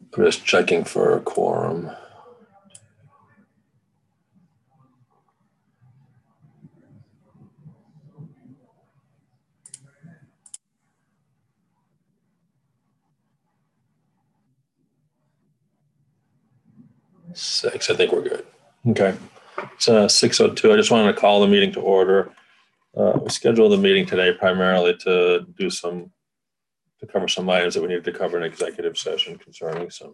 I'm just checking for a quorum. Six, I think we're good. Okay. It's 6:02. I just wanted to call the meeting to order. We scheduled the meeting today primarily to cover some items that we needed to cover in executive session concerning some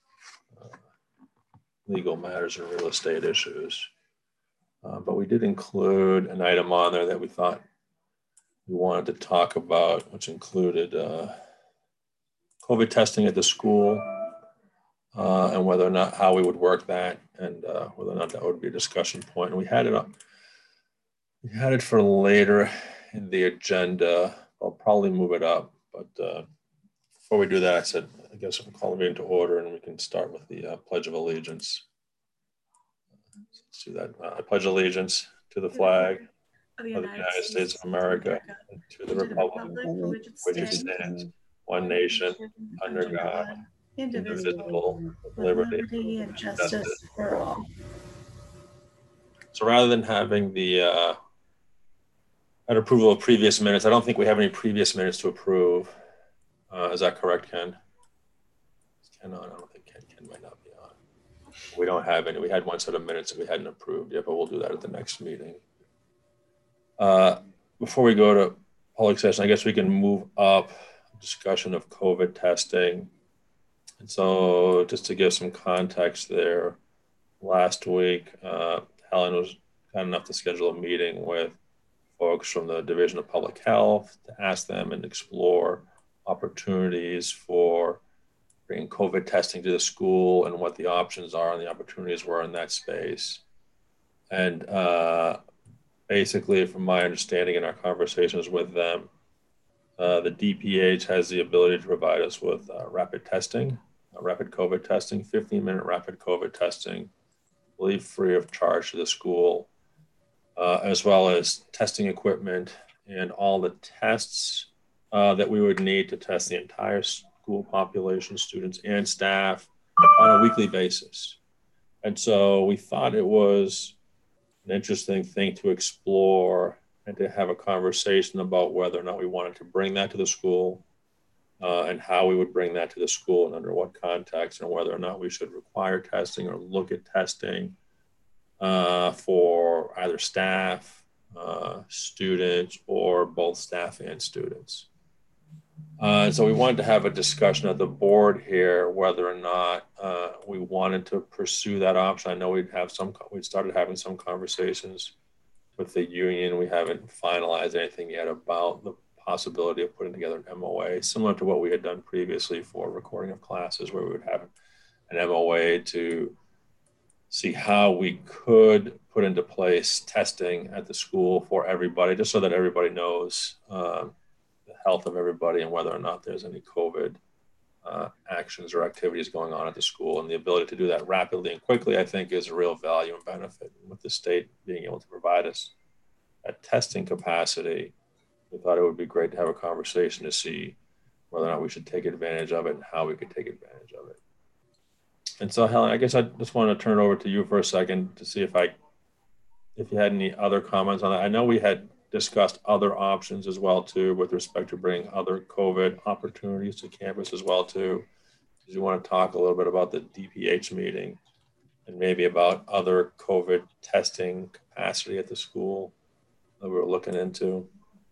legal matters and real estate issues. But we did include an item on there that we thought we wanted to talk about, which included COVID testing at the school and whether or not how we would work that and whether or not that would be a discussion point. And we had it for later in the agenda. I'll probably move it up, but before we do that, I said, I guess we'll call the meeting to order and we can start with the Pledge of Allegiance. Let's do that. I pledge allegiance to the flag of the United States of America and to the republic for which it stands, one nation, under God, indivisible, with liberty and justice for all. So rather than having the approval of previous minutes, I don't think we have any previous minutes to approve. Is that correct, Ken? Ken on? I don't think Ken might not be on. We don't have any. We had one set of minutes that we hadn't approved yet, but we'll do that at the next meeting. Before we go to public session, I guess we can move up discussion of COVID testing. And so just to give some context there, last week, Helen was kind enough to schedule a meeting with folks from the Division of Public Health to ask them and explore opportunities for bringing COVID testing to the school and what the options are and the opportunities were in that space. And basically, from my understanding in our conversations with them, the DPH has the ability to provide us with rapid testing, rapid COVID testing, 15-minute rapid COVID testing, I believe free of charge to the school, as well as testing equipment and all the tests that we would need to test the entire school population, students and staff, on a weekly basis. And so we thought it was an interesting thing to explore and to have a conversation about whether or not we wanted to bring that to the school and how we would bring that to the school and under what context, and whether or not we should require testing or look at testing for either staff, students, or both staff and students. So we wanted to have a discussion at the board here whether or not we wanted to pursue that option. I know we'd started having some conversations with the union. We haven't finalized anything yet about the possibility of putting together an MOA, similar to what we had done previously for recording of classes, where we would have an MOA to see how we could put into place testing at the school for everybody, just so that everybody knows the health of everybody and whether or not there's any COVID actions or activities going on at the school. And the ability to do that rapidly and quickly, I think, is a real value and benefit. And with the state being able to provide us that testing capacity, we thought it would be great to have a conversation to see whether or not we should take advantage of it and how we could take advantage of it. And so, Helen, I guess I just want to turn it over to you for a second to see if you had any other comments on that. I know we had discussed other options as well too, with respect to bringing other COVID opportunities to campus as well too. Did you want to talk a little bit about the DPH meeting and maybe about other COVID testing capacity at the school that we were looking into?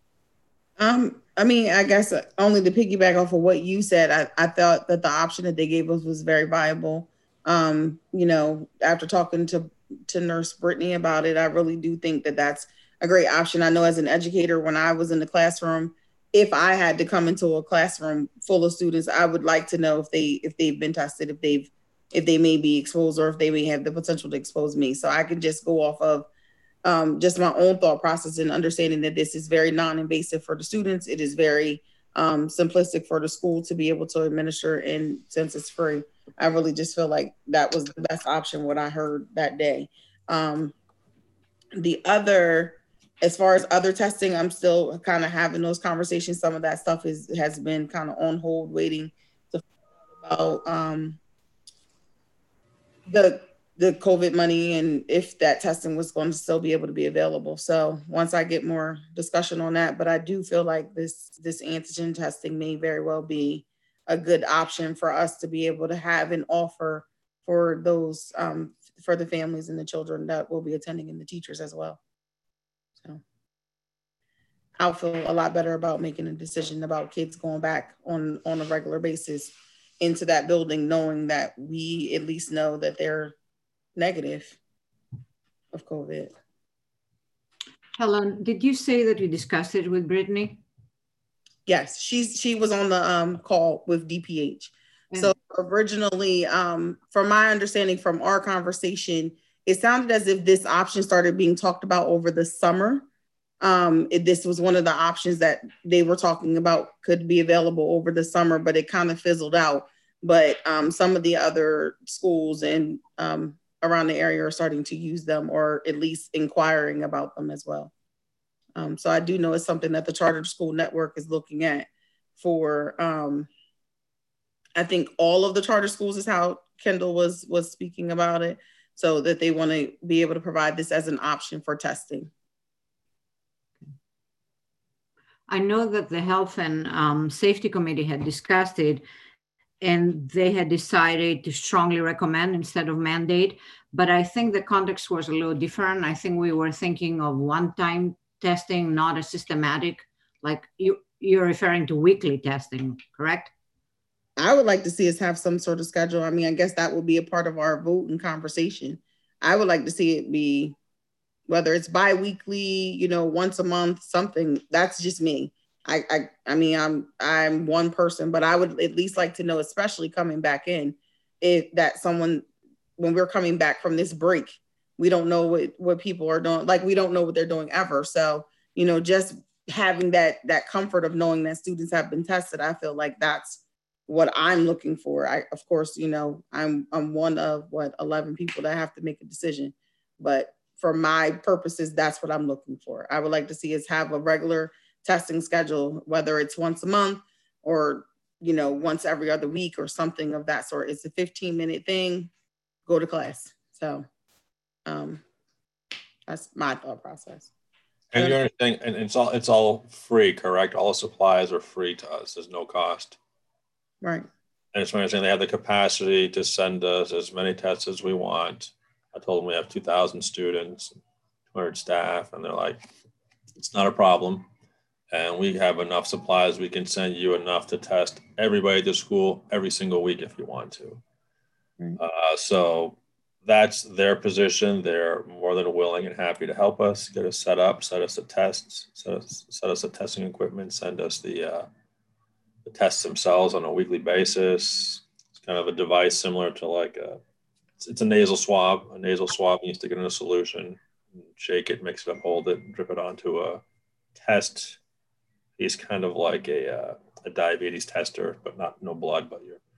I mean, I guess only to piggyback off of what you said, I thought that the option that they gave us was very viable. After talking to Nurse Brittany about it, I really do think that that's a great option. I know as an educator, when I was in the classroom, if I had to come into a classroom full of students, I would like to know if they've been tested, if they may be exposed, or if they may have the potential to expose me. So I can just go off of just my own thought process and understanding that this is very non-invasive for the students. It is very simplistic for the school to be able to administer, and since it's free, I really just feel like that was the best option, what I heard that day. As far as other testing, I'm still kind of having those conversations. Some of that stuff has been kind of on hold, waiting to find out about the the COVID money and if that testing was going to still be able to be available. So once I get more discussion on that, but I do feel like this antigen testing may very well be a good option for us to be able to have an offer for those for the families and the children that will be attending and the teachers as well. So I'll feel a lot better about making a decision about kids going back on a regular basis into that building, knowing that we at least know that they're negative of COVID. Helen, did you say that you discussed it with Brittany? Yes, she was on the call with DPH. Yeah. So originally, from my understanding from our conversation, it sounded as if this option started being talked about over the summer. This was one of the options that they were talking about could be available over the summer, but it kind of fizzled out. But some of the other schools and around the area are starting to use them, or at least inquiring about them as well. So I do know it's something that the Charter School Network is looking at for, I think all of the charter schools is how Kendall was speaking about it, so that they want to be able to provide this as an option for testing. I know that the Health and Safety Committee had discussed it, and they had decided to strongly recommend instead of mandate. But I think the context was a little different. I think we were thinking of one-time testing, not a systematic, like you're referring to weekly testing, correct? I would like to see us have some sort of schedule. I mean, I guess that would be a part of our vote and conversation. I would like to see it be, whether it's bi-weekly, once a month, something. That's just me. I mean, I'm one person, but I would at least like to know, especially coming back in, if that someone, when we're coming back from this break, we don't know what people are doing. Like, we don't know what they're doing ever. So, just having that comfort of knowing that students have been tested, I feel like that's what I'm looking for. Of course, I'm one of 11 people that have to make a decision, but for my purposes, that's what I'm looking for. I would like to see us have a regular testing schedule, whether it's once a month or, once every other week or something of that sort. It's a 15-minute thing, go to class. So that's my thought process. And you're understanding, and it's all free, correct? All the supplies are free to us. There's no cost. Right. And it's my understanding they have the capacity to send us as many tests as we want. I told them we have 2,000 students, 200 staff, and they're like, it's not a problem. And we have enough supplies. We can send you enough to test everybody to school every single week if you want to. Right. So that's their position. They're more than willing and happy to help us, get us set up, set us the tests, set us the testing equipment, send us the tests themselves on a weekly basis. It's kind of a device similar to it's a nasal swab. A nasal swab, you stick it in a solution, shake it, mix it up, hold it, drip it onto a test. He's kind of like a diabetes tester, but no blood, but your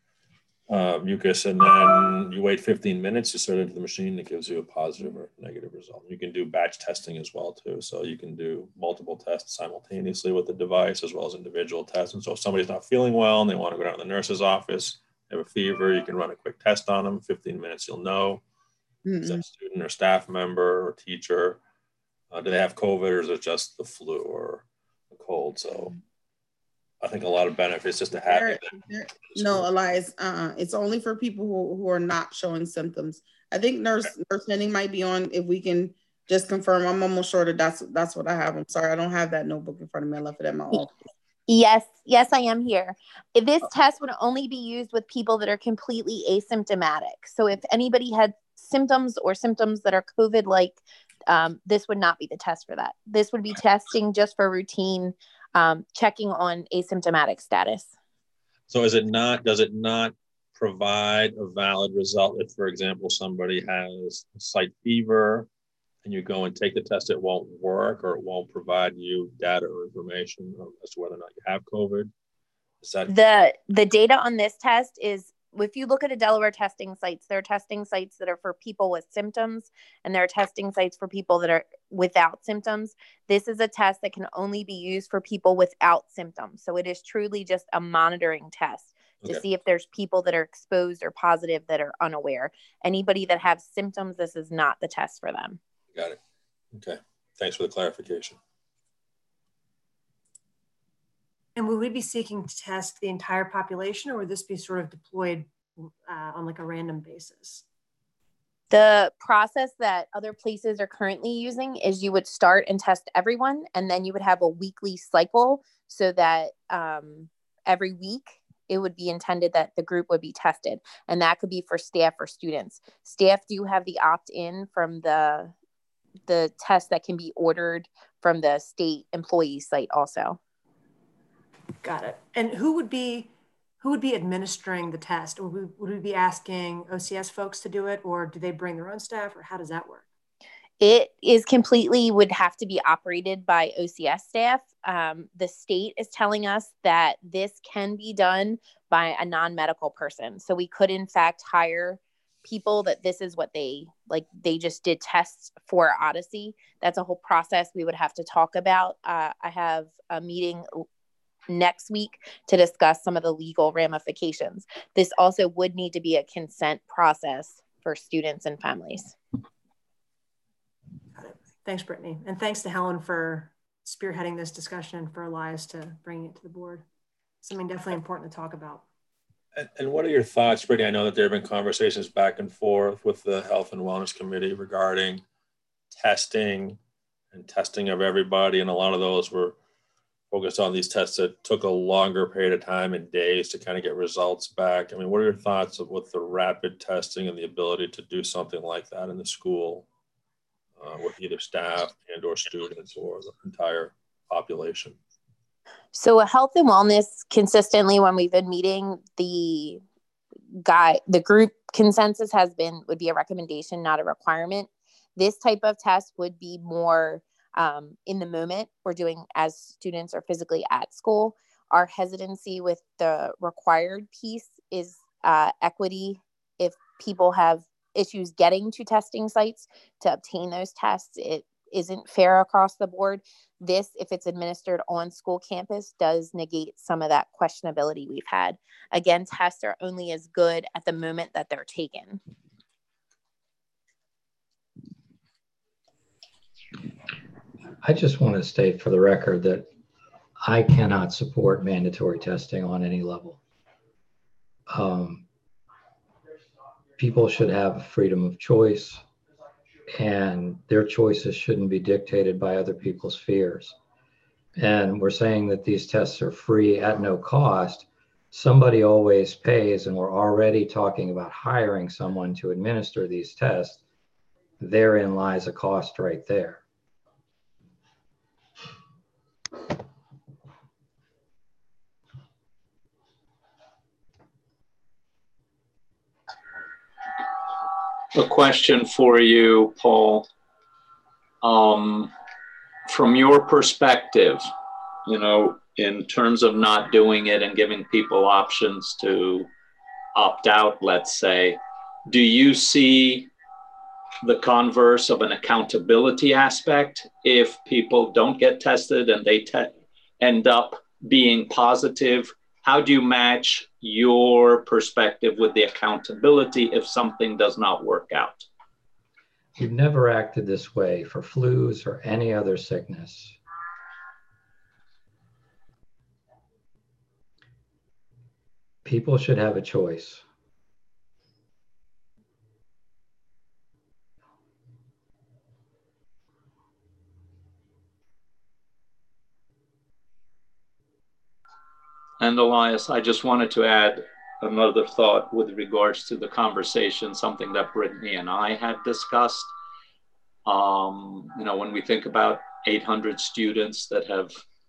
mucus. And then you wait 15 minutes, you start into the machine, it gives you a positive or negative result. You can do batch testing as well too. So you can do multiple tests simultaneously with the device as well as individual tests. And so if somebody's not feeling well and they want to go down to the nurse's office, they have a fever, you can run a quick test on them. 15 minutes, you'll know. Is that student or staff member or teacher? Do they have COVID, or is it just the flu or the cold? So I think a lot of benefits just to have it. No, Elias, it's only for people who are not showing symptoms. I think Nurse Henning might be on. If we can just confirm, I'm almost sure that that's what I have. I'm sorry, I don't have that notebook in front of me. I left it at my office. Yes, I am here. This test would only be used with people that are completely asymptomatic. So if anybody had symptoms or symptoms that are COVID-like, this would not be the test for that. This would be testing just for routine checking on asymptomatic status. So does it not provide a valid result if, for example, somebody has a slight fever and you go and take the test, it won't work, or it won't provide you data or information as to whether or not you have COVID? Is that the data on this test is, if you look at a Delaware testing sites, there are testing sites that are for people with symptoms, and there are testing sites for people that are without symptoms. This is a test that can only be used for people without symptoms. So it is truly just a monitoring test. to Okay. see if there's people that are exposed or positive that are unaware. Anybody that have symptoms, this is not the test for them. Got it. Okay. Thanks for the clarification. And would we be seeking to test the entire population, or would this be sort of deployed on like a random basis? The process that other places are currently using is you would start and test everyone, and then you would have a weekly cycle so that every week it would be intended that the group would be tested. And that could be for staff or students. Staff do have the opt-in from the test that can be ordered from the state employee site also. Got it. And who would be administering the test? Or would we be asking OCS folks to do it, or do they bring their own staff, or how does that work? It is completely would have to be operated by OCS staff. The state is telling us that this can be done by a non-medical person. So we could in fact hire people that this is what they just did tests for Odyssey. That's a whole process we would have to talk about. I have a meeting next week to discuss some of the legal ramifications. This also would need to be a consent process for students and families. Got it. Thanks, Brittany. And thanks to Helen for spearheading this discussion and for Elias to bring it to the board. Something definitely important to talk about. And what are your thoughts, Brittany? I know that there have been conversations back and forth with the Health and Wellness Committee regarding testing and testing of everybody. And a lot of those were focused on these tests that took a longer period of time and days to kind of get results back. I mean, what are your thoughts with the rapid testing and the ability to do something like that in the school with either staff and or students or the entire population? So health and wellness consistently, when we've been meeting, the group consensus would be a recommendation, not a requirement. This type of test would be more in the moment we're doing as students are physically at school. Our hesitancy with the required piece is equity. If people have issues getting to testing sites to obtain those tests, it isn't fair across the board. This, if it's administered on school campus, does negate some of that questionability we've had. Again, tests are only as good at the moment that they're taken. I just want to state for the record that I cannot support mandatory testing on any level. People should have freedom of choice, and their choices shouldn't be dictated by other people's fears. And we're saying that these tests are free at no cost. Somebody always pays, and we're already talking about hiring someone to administer these tests. Therein lies a cost right there. A question for you, Paul. From your perspective, in terms of not doing it and giving people options to opt out, let's say, do you see the converse of an accountability aspect if people don't get tested and they end up being positive? How do you match your perspective with the accountability if something does not work out? We've never acted this way for flus or any other sickness. People should have a choice. And Elias, I just wanted to add another thought with regards to the conversation, something that Brittany and I had discussed. When we think about 800 students that have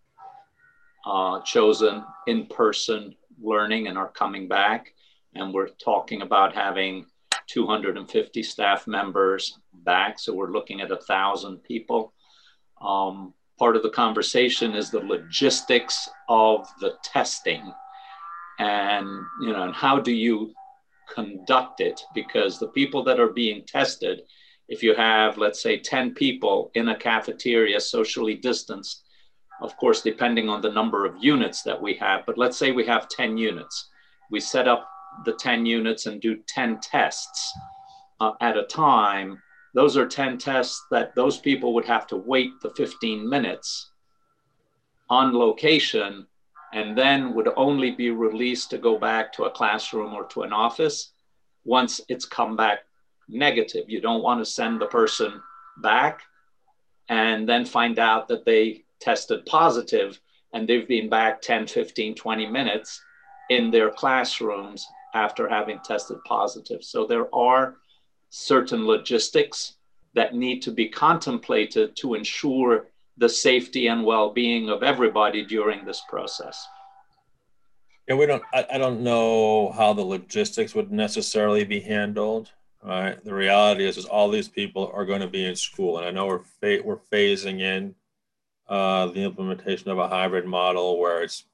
chosen in-person learning and are coming back, and we're talking about having 250 staff members back, so we're looking at 1,000 people. Part of the conversation is the logistics of the testing and how do you conduct it? Because the people that are being tested, if you have, let's say, 10 people in a cafeteria socially distanced, of course, depending on the number of units that we have, but let's say we have 10 units we set up the 10 units and do 10 tests at a time. Those are 10 tests that those people would have to wait the 15 minutes on location, and then would only be released to go back to a classroom or to an office once it's come back negative. You don't want to send the person back and then find out that they tested positive and they've been back 10, 15, 20 minutes in their classrooms after having tested positive. So there are certain logistics that need to be contemplated to ensure the safety and well-being of everybody during this process. Yeah, I don't know how the logistics would necessarily be handled. Right. The reality is all these people are going to be in school, and I know we're phasing in the implementation of a hybrid model where it's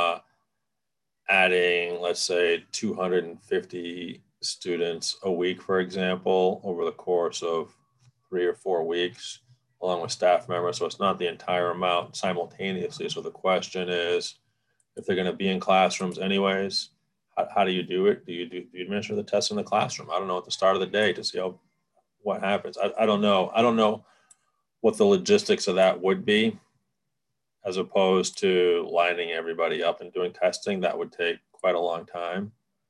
adding, let's say, 250 students a week, for example, over the course of 3 or 4 weeks, along with staff members. So it's not the entire amount simultaneously. So the question is, if they're going to be in classrooms anyways, how do you do it? Do you administer the test in the classroom? I don't know, at the start of the day to see what happens. I don't know. I don't know what the logistics of that would be, as opposed to lining everybody up and doing testing. That would take quite a long time.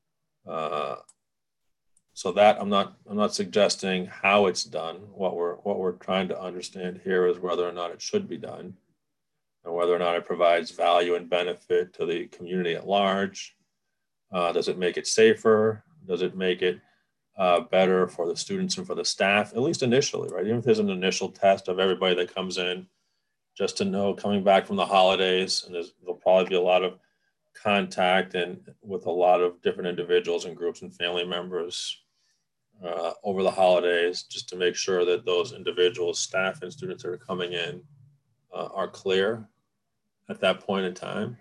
So that I'm not suggesting how it's done. What we're trying to understand here is whether or not it should be done, and whether or not it provides value and benefit to the community at large. Does it make it safer? Does it make it better for the students and for the staff, at least initially, right? Even if there's an initial test of everybody that comes in, just to know coming back from the holidays, and there'll probably be a lot of contact and with a lot of different individuals and groups and family members over the holidays, just to make sure that those individuals, staff and students that are coming in are clear at that point in time.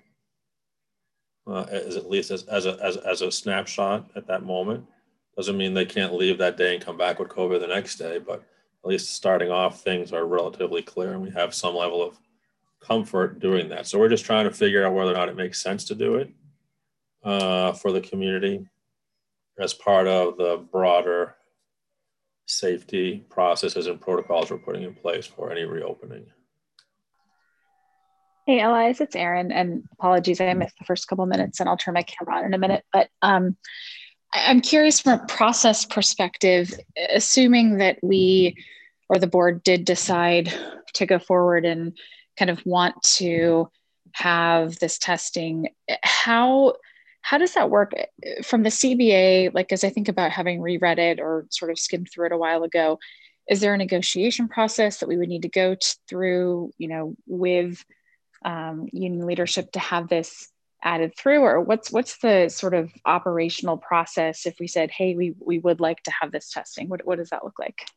As at least as a snapshot at that moment. Doesn't mean they can't leave that day and come back with COVID the next day, but at least starting off, things are relatively clear and we have some level of comfort doing that. So we're just trying to figure out whether or not it makes sense to do it for the community as part of the broader safety processes and protocols we're putting in place for any reopening. Hey, Elias, it's Erin, and apologies, I missed the first couple minutes and I'll turn my camera on in a minute, but I'm curious from a process perspective, assuming that we or the board did decide to go forward and kind of want to have this testing, how does that work from the CBA? Like, as I think about having reread it or sort of skimmed through it a while ago, is there a negotiation process that we would need to go through, with union leadership to have this added through, or what's the sort of operational process if we said, hey, we would like to have this testing? What does that look like?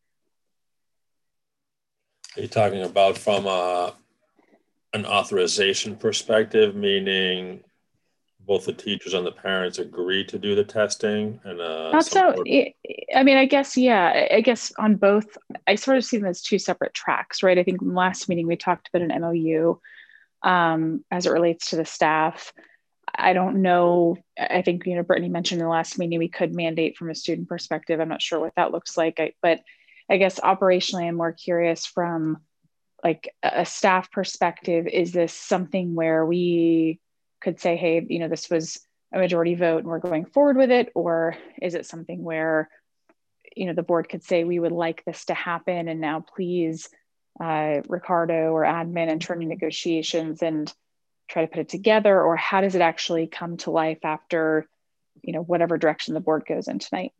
Are you talking about from an authorization perspective, meaning both the teachers and the parents agree to do the testing? And not so. I mean, I guess, yeah. I guess on both, I sort of see them as two separate tracks, right? I think in the last meeting we talked about an MOU as it relates to the staff. I don't know. I think, Brittany mentioned in the last meeting we could mandate from a student perspective. I'm not sure what that looks like, but I guess operationally, I'm more curious from like a staff perspective. Is this something where we could say, hey, this was a majority vote and we're going forward with it? Or is it something where, the board could say, we would like this to happen, and now please, Ricardo or admin and turn in negotiations and try to put it together? Or how does it actually come to life after, whatever direction the board goes in tonight?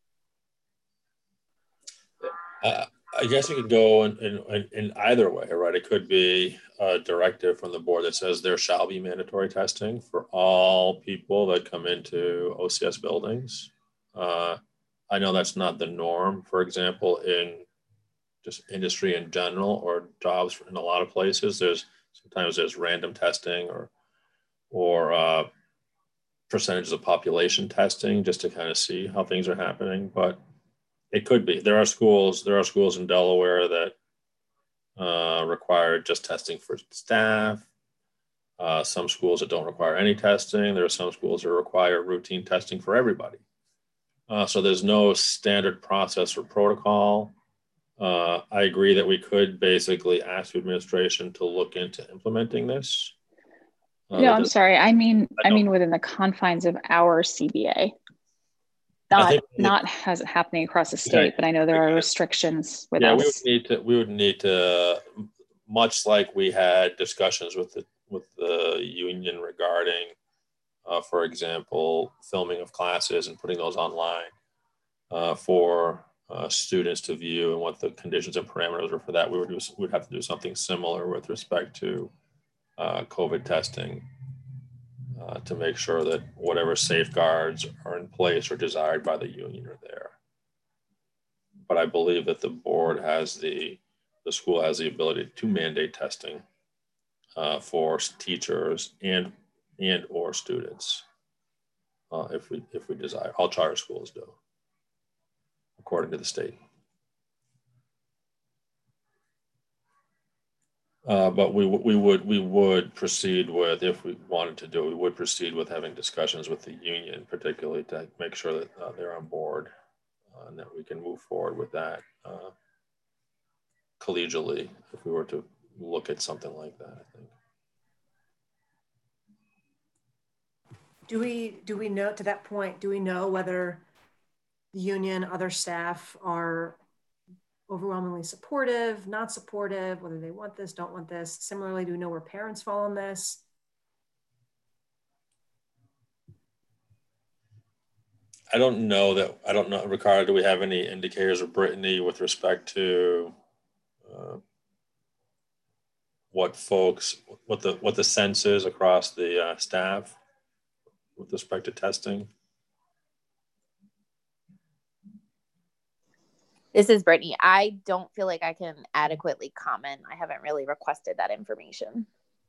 I guess it could go in either way, right? It could be a directive from the board that says there shall be mandatory testing for all people that come into OCS buildings. I know that's not the norm, for example, in just industry in general or jobs in a lot of places. Sometimes there's random testing or percentages of population testing just to kind of see how things are happening. But it could be. There are schools in Delaware that require just testing for staff. Some schools that don't require any testing. There are some schools that require routine testing for everybody. So there's no standard process or protocol. I agree that we could basically ask the administration to look into implementing this. No, I'm sorry. I mean within the confines of our CBA. Not has it happening across the state, okay. But I know there are restrictions with us. We would need to, much like we had discussions with the union regarding, for example, filming of classes and putting those online for students to view, and what the conditions and parameters are for that. We'd have to do something similar with respect to COVID testing to make sure that whatever safeguards are in place or desired by the union are there. But I believe that the board has the school has the ability to mandate testing for teachers and or students if we desire. All charter schools do, according to the state. But we would proceed with, if we wanted to do it, we would proceed with having discussions with the union, particularly to make sure that they're on board and that we can move forward with that collegially if we were to look at something like that, I think. Do we know, to that point, do we know whether the union, other staff are overwhelmingly supportive, not supportive, whether they want this, don't want this? Similarly, do we know where parents fall on this? I don't know, Ricardo, do we have any indicators, or Brittany, with respect to what the sense is across the staff with respect to testing? This is Brittany. I don't feel like I can adequately comment. I haven't really requested that information.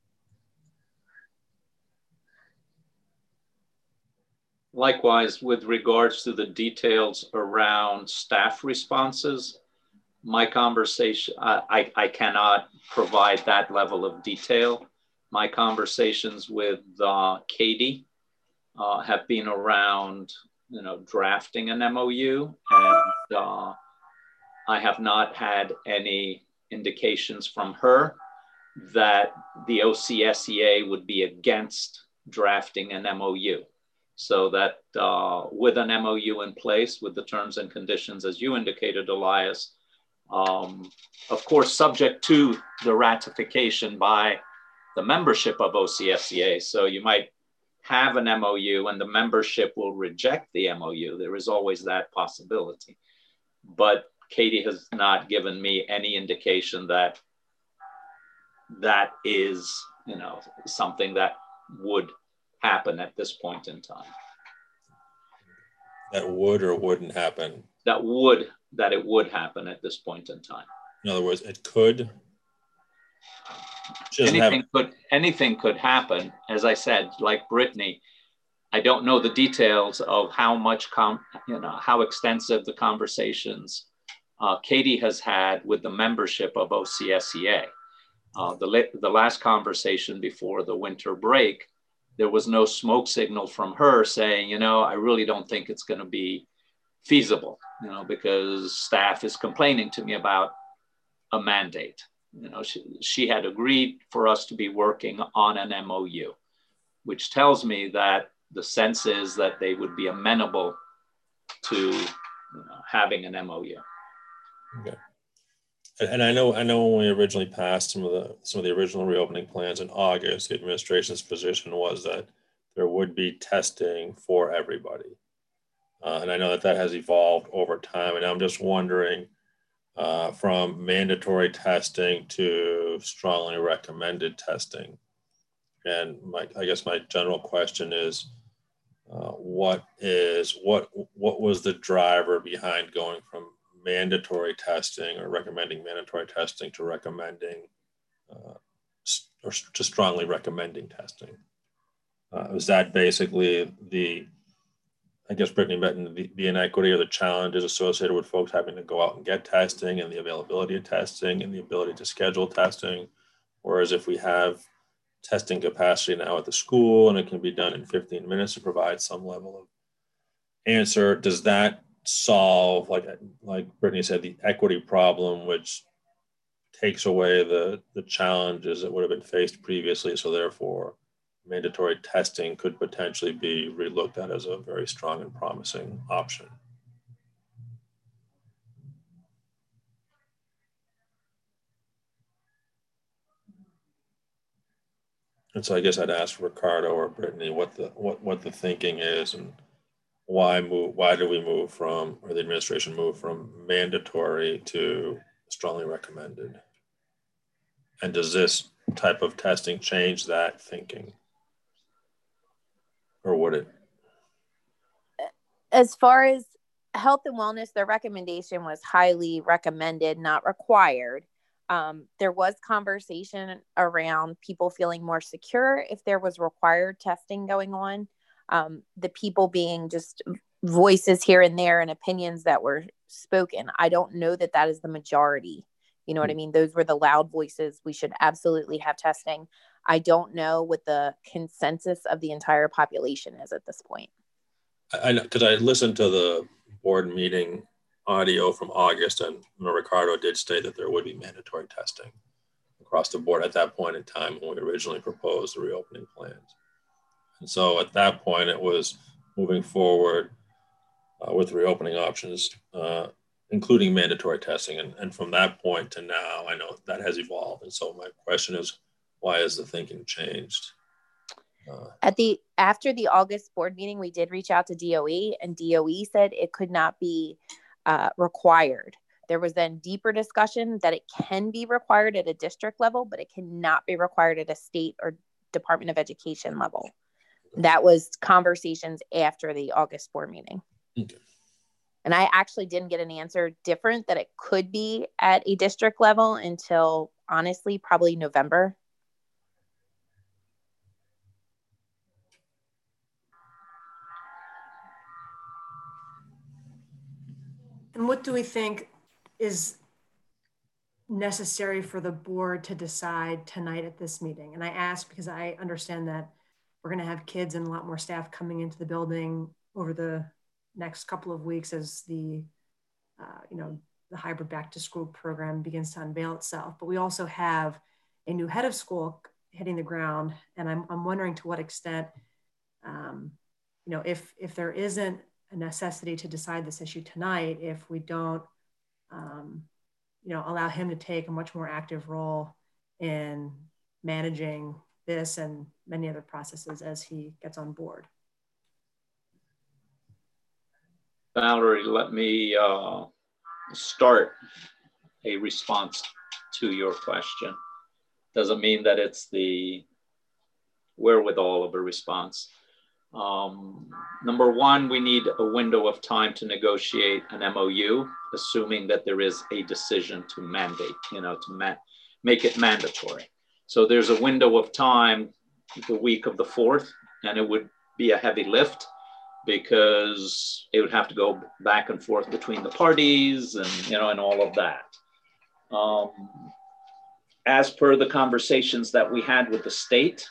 Likewise, with regards to the details around staff responses, my conversation, I cannot provide that level of detail. My conversations with Katie have been around, drafting an MOU, and I have not had any indications from her that the OCSEA would be against drafting an MOU. So that with an MOU in place, with the terms and conditions, as you indicated, Elias, of course, subject to the ratification by the membership of OCSEA. So you might have an MOU and the membership will reject the MOU. There is always that possibility. But Katie has not given me any indication that that is, something that would happen at this point in time. That would or wouldn't happen? That it would happen at this point in time. In other words, it could? Anything could happen. As I said, like Brittany, I don't know the details of how much, how extensive the conversations Katie has had with the membership of OCSEA. The last conversation before the winter break, there was no smoke signal from her saying, I really don't think it's going to be feasible, because staff is complaining to me about a mandate. She had agreed for us to be working on an MOU, which tells me that the sense is that they would be amenable to having an MOU. Okay. And I know when we originally passed some of the original reopening plans in August, the administration's position was that there would be testing for everybody. And I know that has evolved over time. And I'm just wondering, from mandatory testing to strongly recommended testing. And I guess my general question is, what was the driver behind going from mandatory testing or recommending mandatory testing to recommending or to strongly recommending testing? Was that basically I guess Brittany mentioned the inequity or the challenges associated with folks having to go out and get testing, and the availability of testing and the ability to schedule testing? Whereas if we have testing capacity now at the school, and it can be done in 15 minutes to provide some level of answer. Does that solve, like Brittany said, the equity problem, which takes away the challenges that would have been faced previously? So therefore, mandatory testing could potentially be relooked at as a very strong and promising option. And so I guess I'd ask Ricardo or Brittany what the thinking is, and why do we move from, or the administration move from mandatory to strongly recommended? And does this type of testing change that thinking? Or would it? As far as health and wellness, their recommendation was highly recommended, not required. There was conversation around people feeling more secure if there was required testing going on. The people being just voices here and there and opinions that were spoken. I don't know that that is the majority. You know what I mean? Those were the loud voices. We should absolutely have testing. I don't know what the consensus of the entire population is at this point. I know, because I listened to the board meeting audio from August, and Ricardo did state that there would be mandatory testing across the board at that point in time when we originally proposed the reopening plans. And so at that point, it was moving forward with reopening options, including mandatory testing. And from that point to now, I know that has evolved. And so my question is, why has the thinking changed? After the August board meeting, we did reach out to DOE, and DOE said it could not be required. There was then deeper discussion that it can be required at a district level, but it cannot be required at a state or Department of Education level. That was conversations after the August board meeting. Okay. And I actually didn't get an answer different that it could be at a district level until, honestly, probably November. And what do we think is necessary for the board to decide tonight at this meeting? And I ask because I understand that we're going to have kids and a lot more staff coming into the building over the next couple of weeks as the hybrid back to school program begins to unveil itself. But we also have a new head of school hitting the ground. And I'm wondering to what extent, if there isn't a necessity to decide this issue tonight, if we don't, allow him to take a much more active role in managing this and many other processes as he gets on board. Valerie, let me start a response to your question. Doesn't mean that it's the wherewithal of a response. Number one, we need a window of time to negotiate an MOU, assuming that there is a decision to mandate, to make it mandatory. So there's a window of time, the week of the 4th, and it would be a heavy lift because it would have to go back and forth between the parties and, and all of that. As per the conversations that we had with the state,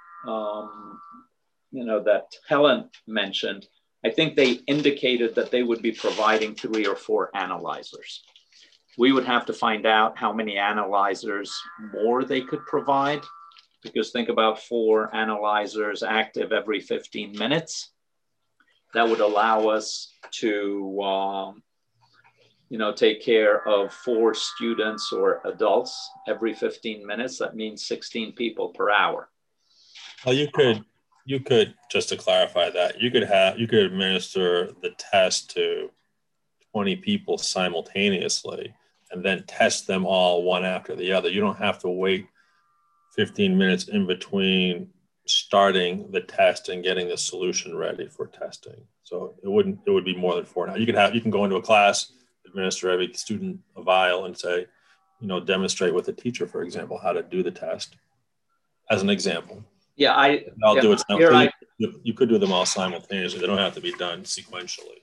that Helen mentioned, I think they indicated that they would be providing 3 or 4 analyzers. We would have to find out how many analyzers more they could provide, because think about 4 analyzers active every 15 minutes. That would allow us to, take care of 4 students or adults every 15 minutes. That means 16 people per hour. Well, you could, just to clarify that, you could administer the test to 20 people simultaneously and then test them all one after the other. You don't have to wait 15 minutes in between starting the test and getting the solution ready for testing. So it would be more than 4 now. You can go into a class, administer every student a vial and say, demonstrate with a teacher, for example, how to do the test as an example. Yeah, do it. You could do them all simultaneously. They don't have to be done sequentially.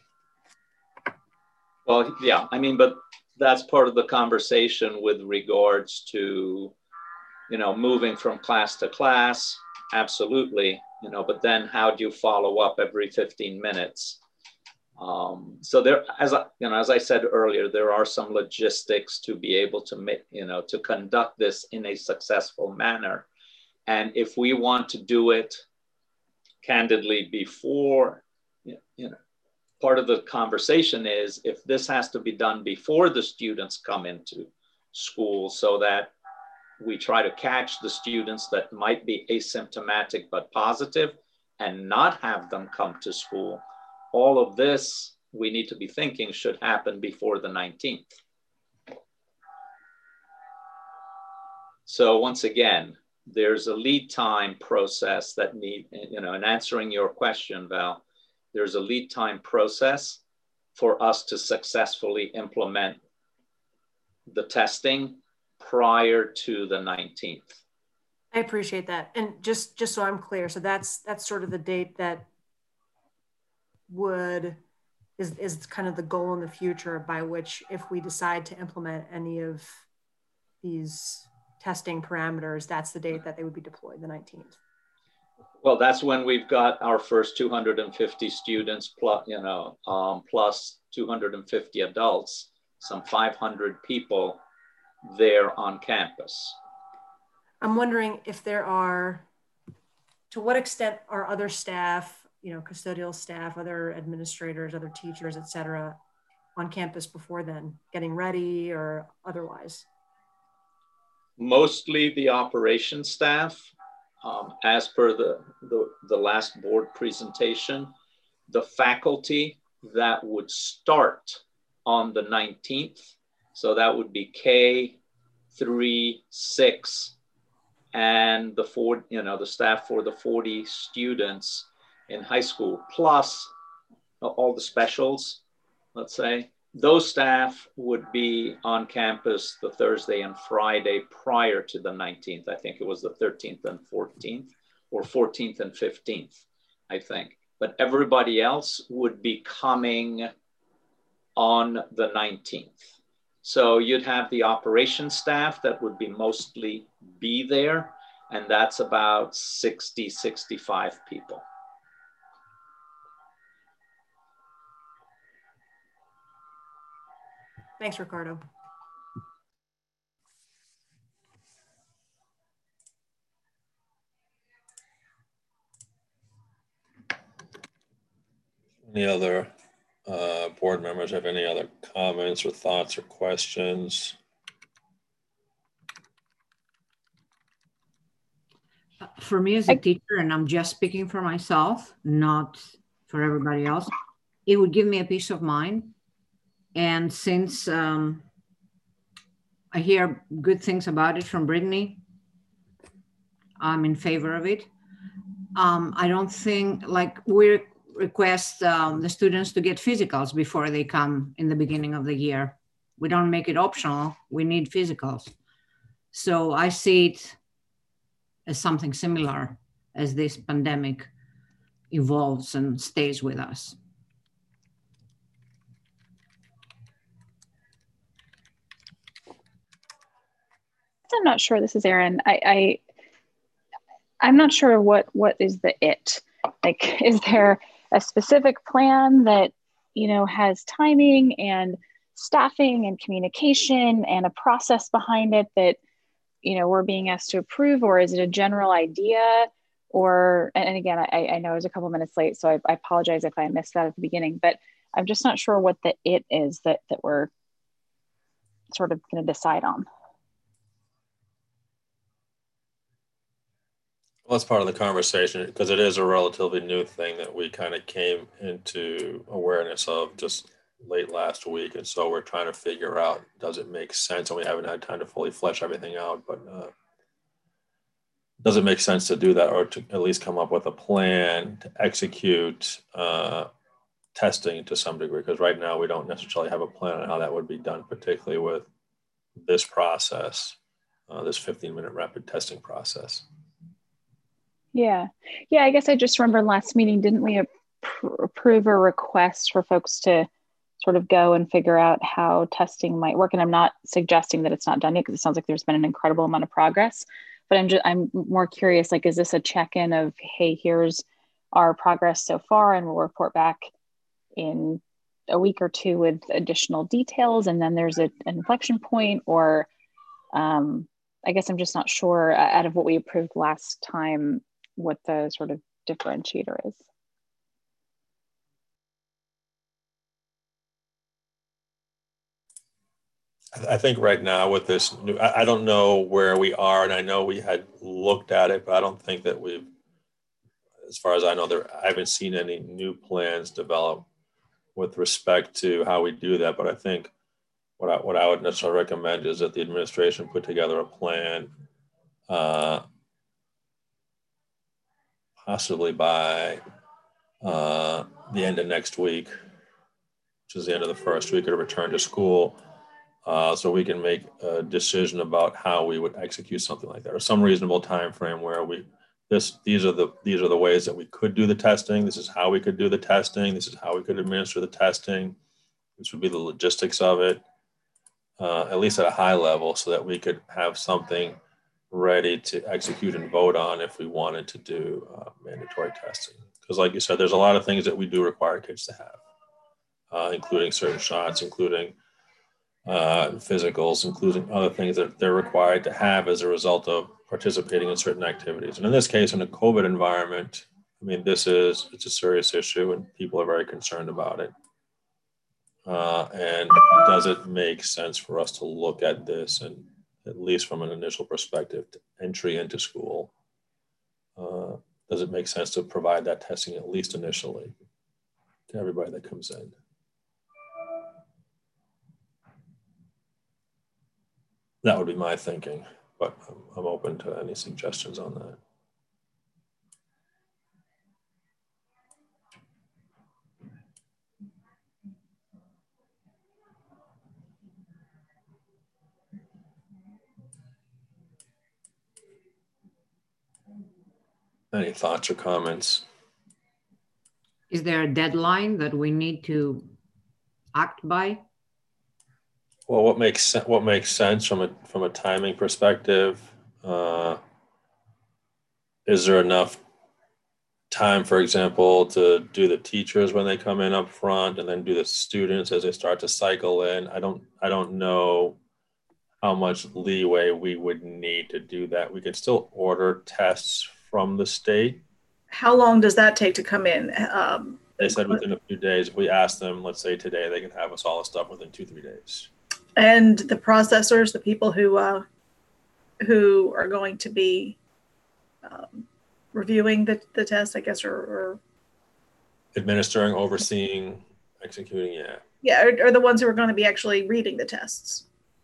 Well, yeah, but that's part of the conversation with regards to moving from class to class, absolutely, but then how do you follow up every 15 minutes? So there, as I said earlier, there are some logistics to be able to make, to conduct this in a successful manner. And if we want to do it candidly before, part of the conversation is if this has to be done before the students come into school, so that we try to catch the students that might be asymptomatic but positive and not have them come to school. All of this we need to be thinking should happen before the 19th. So once again, there's a lead time process that in answering your question, Val, there's a lead time process for us to successfully implement the testing prior to the 19th. I appreciate that. And just so I'm clear, so that's sort of the date that is kind of the goal in the future by which, if we decide to implement any of these testing parameters, that's the date that they would be deployed, the 19th. Well, that's when we've got our first 250 students plus, plus 250 adults, some 500 people there on campus. I'm wondering if there are, to what extent are other staff, custodial staff, other administrators, other teachers, et cetera, on campus before then, getting ready or otherwise? Mostly the operations staff. As per the last board presentation, the faculty that would start on the 19th, so that would be K, 3, 6, and the staff for the 40 students in high school, plus all the specials, let's say. Those staff would be on campus the Thursday and Friday prior to the 19th. I think it was the 13th and 14th, or 14th and 15th, I think. But everybody else would be coming on the 19th. So you'd have the operations staff that would be mostly be there, and that's about 60, 65 people. Thanks, Ricardo. Any other board members have any other comments or thoughts or questions? For me as a teacher, and I'm just speaking for myself, not for everybody else, it would give me a peace of mind. And since I hear good things about it from Brittany, I'm in favor of it. I don't think, we request the students to get physicals before they come in the beginning of the year. We don't make it optional. We need physicals. So I see it as something similar as this pandemic evolves and stays with us. I'm not sure. This is Erin. I'm not sure what is the it. Is there a specific plan that has timing and staffing and communication and a process behind it that we're being asked to approve, or is it a general idea? Or, and again, I know it was a couple minutes late, so I apologize if I missed that at the beginning, but I'm just not sure what the it is that we're sort of going to decide on. Well, that's part of the conversation, because it is a relatively new thing that we kind of came into awareness of just late last week. And so we're trying to figure out, does it make sense? And we haven't had time to fully flesh everything out, but does it make sense to do that, or to at least come up with a plan to execute testing to some degree? Because right now we don't necessarily have a plan on how that would be done, particularly with this process, this 15-minute rapid testing process. Yeah. I guess I just remember last meeting, didn't we approve a request for folks to sort of go and figure out how testing might work? And I'm not suggesting that it's not done yet, because it sounds like there's been an incredible amount of progress. But I'm more curious, like, is this a check-in of, hey, here's our progress so far, and we'll report back in a week or two with additional details, and then there's an inflection point? Or I guess I'm just not sure, out of what we approved last time, what the sort of differentiator is. I think right now with this new, I don't know where we are, and I know we had looked at it, but I don't think that we've, as far as I know, I haven't seen any new plans develop with respect to how we do that. But I think what I would necessarily recommend is that the administration put together a plan, possibly by the end of next week, which is the end of the first week of return to school, so we can make a decision about how we would execute something like that, or some reasonable time frame where these are the ways that we could do the testing. This is how we could do the testing. This is how we could administer the testing. This would be the logistics of it, at least at a high level, so that we could have something ready to execute and vote on if we wanted to do mandatory testing. Because like you said, there's a lot of things that we do require kids to have, including certain shots, including physicals, including other things that they're required to have as a result of participating in certain activities. And in this case, in a COVID environment, I mean, it's a serious issue and people are very concerned about it. And does it make sense for us to look at this, and at least from an initial perspective, entry into school? Does it make sense to provide that testing, at least initially, to everybody that comes in? That would be my thinking, but I'm open to any suggestions on that. Any thoughts or comments? Is there a deadline that we need to act by? Well, what makes sense from a timing perspective? Is there enough time, for example, to do the teachers when they come in up front, and then do the students as they start to cycle in? I don't know how much leeway we would need to do that. We could still order tests from the state. How long does that take to come in? They said within a few days. If we ask them, let's say today, they can have us all the stuff within 2-3 days. And the processors, the people who are going to be reviewing the test, I guess, or administering, overseeing, executing, are the ones who are going to be actually reading the tests,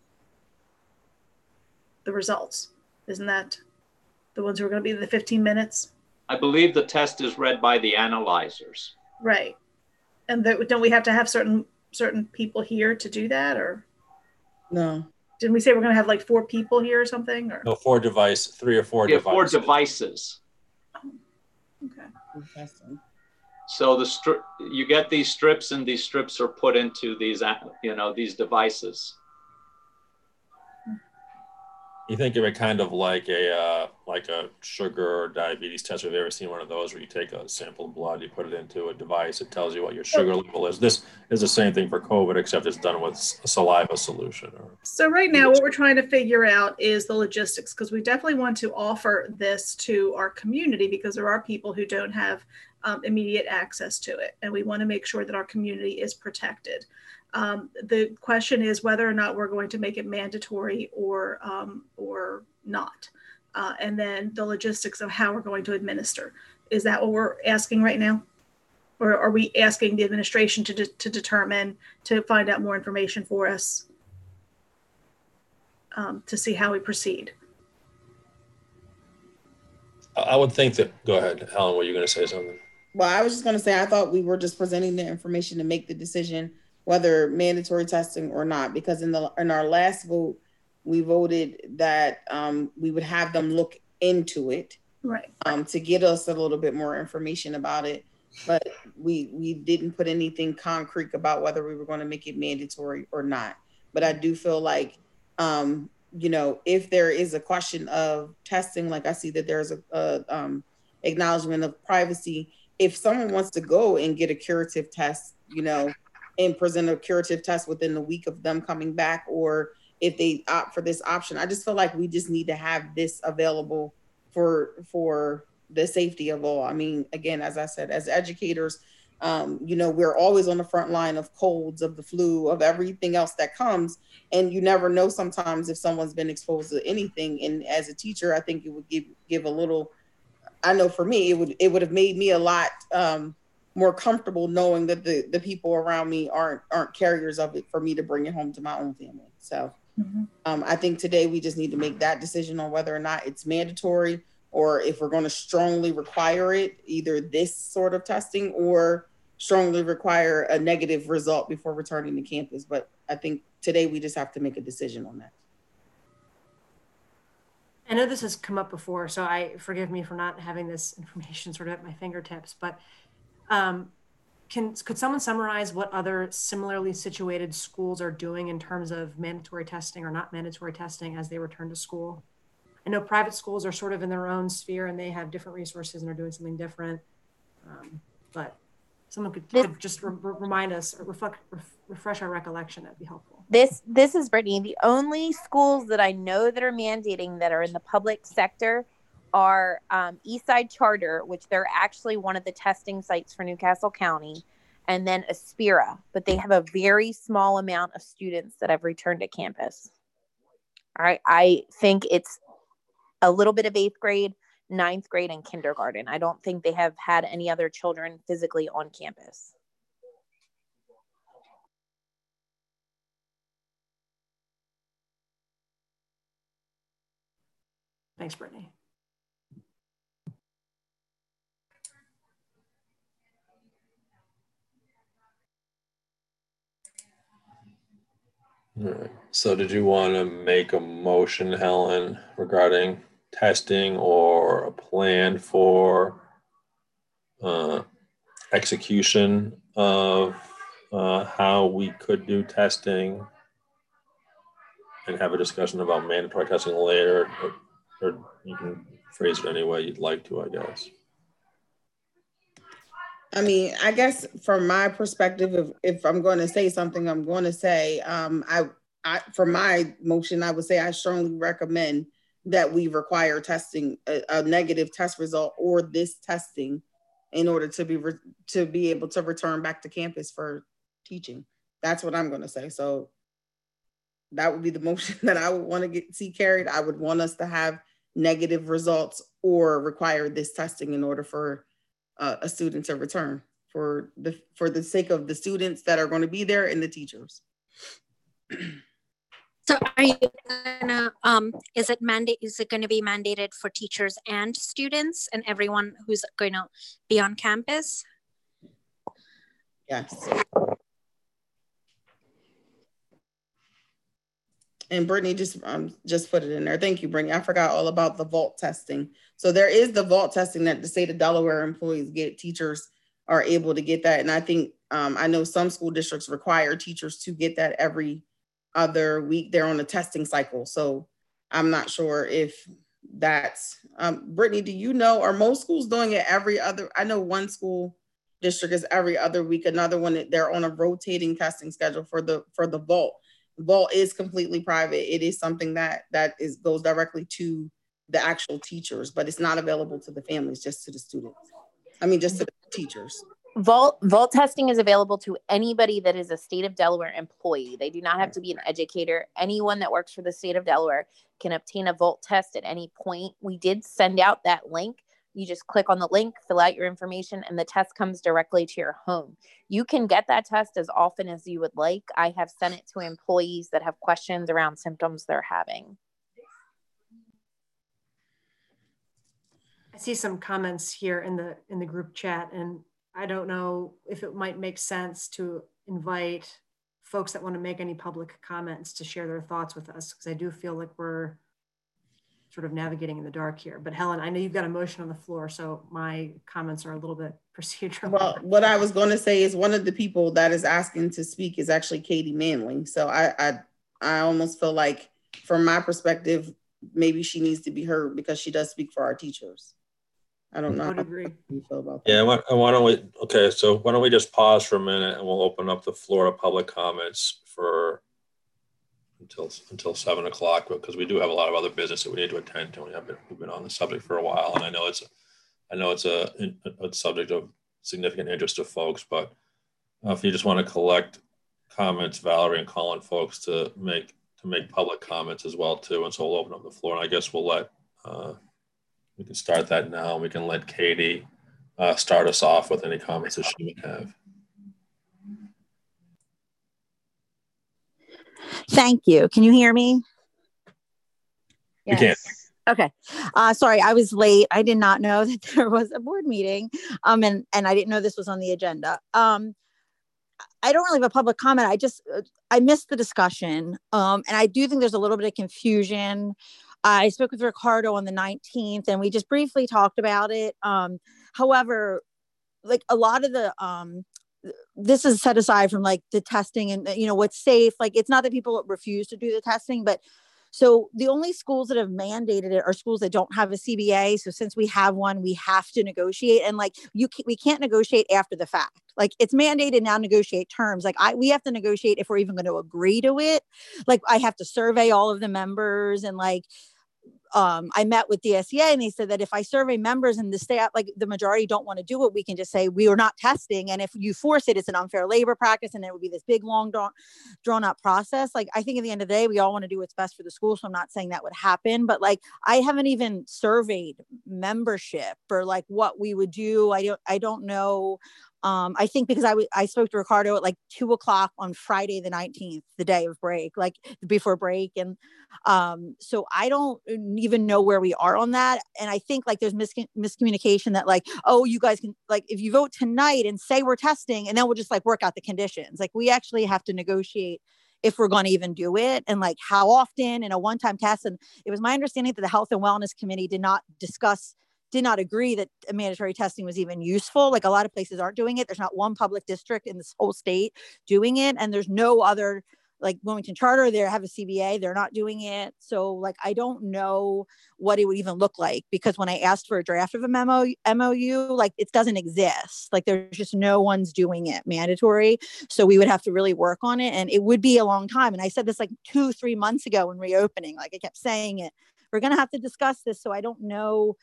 the results. Isn't that the ones who are going to be the 15 minutes? I believe the test is read by the analyzers. Right. And don't we have to have certain people here to do that, or? No. Didn't we say we're going to have like 4 people here or something? Or? No, 3 or 4 devices. 4 devices. Oh, okay. So you get these strips, and these strips are put into these devices. You think of it kind of like a sugar or diabetes test. Have you ever seen one of those where you take a sample of blood, you put it into a device, it tells you what your sugar level is? This is the same thing for COVID, except it's done with a saliva solution. So right now, what we're trying to figure out is the logistics, because we definitely want to offer this to our community, because there are people who don't have immediate access to it, and we want to make sure that our community is protected. The question is whether or not we're going to make it mandatory or not. And then the logistics of how we're going to administer. Is that what we're asking right now? Or are we asking the administration to determine, to find out more information for us to see how we proceed? I would think that, go ahead, Helen, were you going to say something? Well, I was just going to say, I thought we were just presenting the information to make the decision whether mandatory testing or not, because in our last vote, we voted that we would have them look into it, right, to get us a little bit more information about it. But we didn't put anything concrete about whether we were going to make it mandatory or not. But I do feel like you know, if there is a question of testing, like I see that there's a acknowledgement of privacy. If someone wants to go and get a curative test, you know, and present a curative test within the week of them coming back, or if they opt for this option, I just feel like we just need to have this available for the safety of all. I mean, again, as I said, as educators, you know, we're always on the front line of colds, of the flu, of everything else that comes. And you never know sometimes if someone's been exposed to anything. And as a teacher, I think it would give a little, I know for me, it would have made me a lot more comfortable knowing that the people around me aren't carriers of it for me to bring it home to my own family. So I think today we just need to make that decision on whether or not it's mandatory, or if we're going to strongly require it, either this sort of testing or strongly require a negative result before returning to campus. But I think today we just have to make a decision on that. I know this has come up before, so forgive me for not having this information sort of at my fingertips, but could someone summarize what other similarly situated schools are doing in terms of mandatory testing or not mandatory testing as they return to school? I know private schools are sort of in their own sphere and they have different resources and are doing something different. But someone could just remind us or refresh our recollection, that'd be helpful. This is Brittany. The only schools that I know that are mandating that are in the public sector are Eastside Charter, which they're actually one of the testing sites for Newcastle County, and then Aspira, but they have a very small amount of students that have returned to campus. All right, I think it's a little bit of 8th grade, 9th grade, and kindergarten. I don't think they have had any other children physically on campus. Thanks, Brittany. All right. So did you want to make a motion, Helen, regarding testing or a plan for execution of how we could do testing, and have a discussion about mandatory testing later, or you can phrase it any way you'd like to, I guess. I mean, I guess from my perspective, if I'm going to say something, I'm going to say, for my motion, I would say I strongly recommend that we require testing, a negative test result or this testing, in order to be able to return back to campus for teaching. That's what I'm going to say. So that would be the motion that I would want to see carried. I would want us to have negative results or require this testing in order for a student to return, for the sake of the students that are going to be there and the teachers. So are you gonna, is it going to be mandated for teachers and students and everyone who's going to be on campus? Yes. And Brittany just put it in there. Thank you, Brittany. I forgot all about the vault testing. So there is the vault testing that the state of Delaware employees get. Teachers are able to get that. And I think, I know some school districts require teachers to get that every other week. They're on a testing cycle. So I'm not sure if that's, Brittany, do you know, are most schools doing it every other? I know one school district is every other week. Another one, they're on a rotating testing schedule for the vault. Vault is completely private. It is something that goes directly to the actual teachers, but it's not available to the families, just to the students. I mean, just to the teachers. Vault testing is available to anybody that is a state of Delaware employee. They do not have to be an educator. Anyone that works for the state of Delaware can obtain a vault test at any point. We did send out that link. You just click on the link, fill out your information, and the test comes directly to your home. You can get that test as often as you would like. I have sent it to employees that have questions around symptoms they're having. I see some comments here in the group chat, and I don't know if it might make sense to invite folks that want to make any public comments to share their thoughts with us, because I do feel like we're sort of navigating in the dark here. But Helen, I know you've got a motion on the floor, so my comments are a little bit procedural. Well, what I was going to say is one of the people that is asking to speak is actually Katie Manley. So I almost feel like from my perspective, maybe she needs to be heard because she does speak for our teachers. I don't know. I would agree. How you feel about that? Yeah, why don't we, okay, so why don't we just pause for a minute and we'll open up the floor to public comments for until 7 o'clock, because we do have a lot of other business that we need to attend to. We've been on the subject for a while, and I know it's a subject of significant interest to folks, but if you just want to collect comments, Valerie and Colin, folks, to make public comments as well too, and so we'll open up the floor, and I guess we'll let we can start that now, and we can let Katie start us off with any comments that she would have. Thank you. Can you hear me? You can. Okay. Sorry, I was late. I did not know that there was a board meeting, and I didn't know this was on the agenda. I don't really have a public comment. I missed the discussion, and I do think there's a little bit of confusion. I spoke with Ricardo on the 19th, and we just briefly talked about it. However, like a lot of the this is set aside from like the testing and what's safe. Like, it's not that people refuse to do the testing, but so the only schools that have mandated it are schools that don't have a CBA. So since we have one, we have to negotiate, and like we can't negotiate after the fact. Like, it's mandated now, negotiate terms. Like we have to negotiate if we're even going to agree to it. Like, I have to survey all of the members, and like I met with DSEA, and they said that if I survey members and the staff, like the majority don't want to do it, we can just say we are not testing. And if you force it, it's an unfair labor practice, and it would be this big, long, drawn out process. Like, I think at the end of the day, we all want to do what's best for the school. So I'm not saying that would happen, but like, I haven't even surveyed membership or like what we would do. I don't know. I think because I spoke to Ricardo at like 2:00 on Friday, the 19th, the day of break, like before break. And so I don't even know where we are on that. And I think like there's miscommunication that like, oh, you guys can, like, if you vote tonight and say we're testing, and then we'll just like work out the conditions. Like, we actually have to negotiate if we're going to even do it, and like how often, and a one-time test. And it was my understanding that the Health and Wellness Committee did not agree that mandatory testing was even useful. Like, a lot of places aren't doing it. There's not one public district in this whole state doing it. And there's no other, like Wilmington Charter, they have a CBA, they're not doing it. So like, I don't know what it would even look like, because when I asked for a draft of a MOU, like it doesn't exist. Like, there's just no one's doing it mandatory. So we would have to really work on it, and it would be a long time. And I said this like 2-3 months ago in reopening, like I kept saying it, we're going to have to discuss this. So I don't know.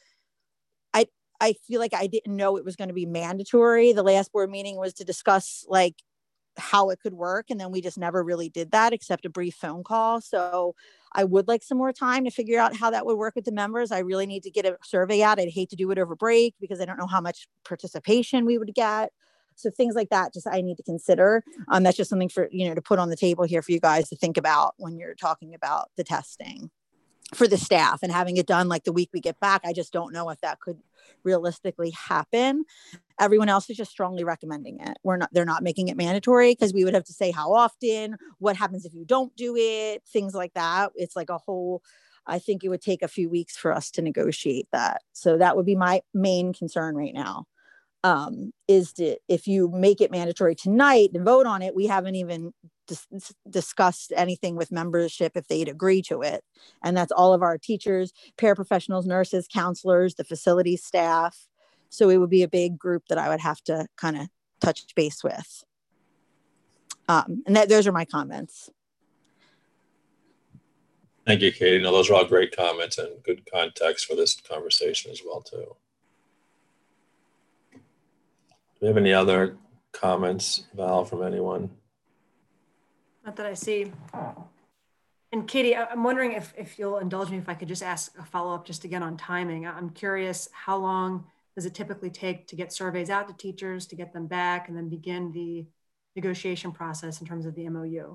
I feel like I didn't know it was going to be mandatory. The last board meeting was to discuss like how it could work, and then we just never really did that except a brief phone call. So I would like some more time to figure out how that would work with the members. I really need to get a survey out. I'd hate to do it over break because I don't know how much participation we would get. So things like that, just I need to consider. That's just something for, to put on the table here for you guys to think about when you're talking about the testing for the staff and having it done like the week we get back. I just don't know if that could realistically happen. Everyone else is just strongly recommending it. They're not making it mandatory, because we would have to say how often, what happens if you don't do it, things like that. It's like a whole, I think it would take a few weeks for us to negotiate that. So that would be my main concern right now. If you make it mandatory tonight and vote on it, we haven't even discussed anything with membership if they'd agree to it. And that's all of our teachers, paraprofessionals, nurses, counselors, the facility staff. So it would be a big group that I would have to kind of touch base with. And those are my comments. Thank you, Katie. No, those are all great comments and good context for this conversation as well, too. Do we have any other comments, Val, from anyone? Not that I see. And Katie, I'm wondering if you'll indulge me if I could just ask a follow-up just again on timing. I'm curious, how long does it typically take to get surveys out to teachers, to get them back, and then begin the negotiation process in terms of the MOU?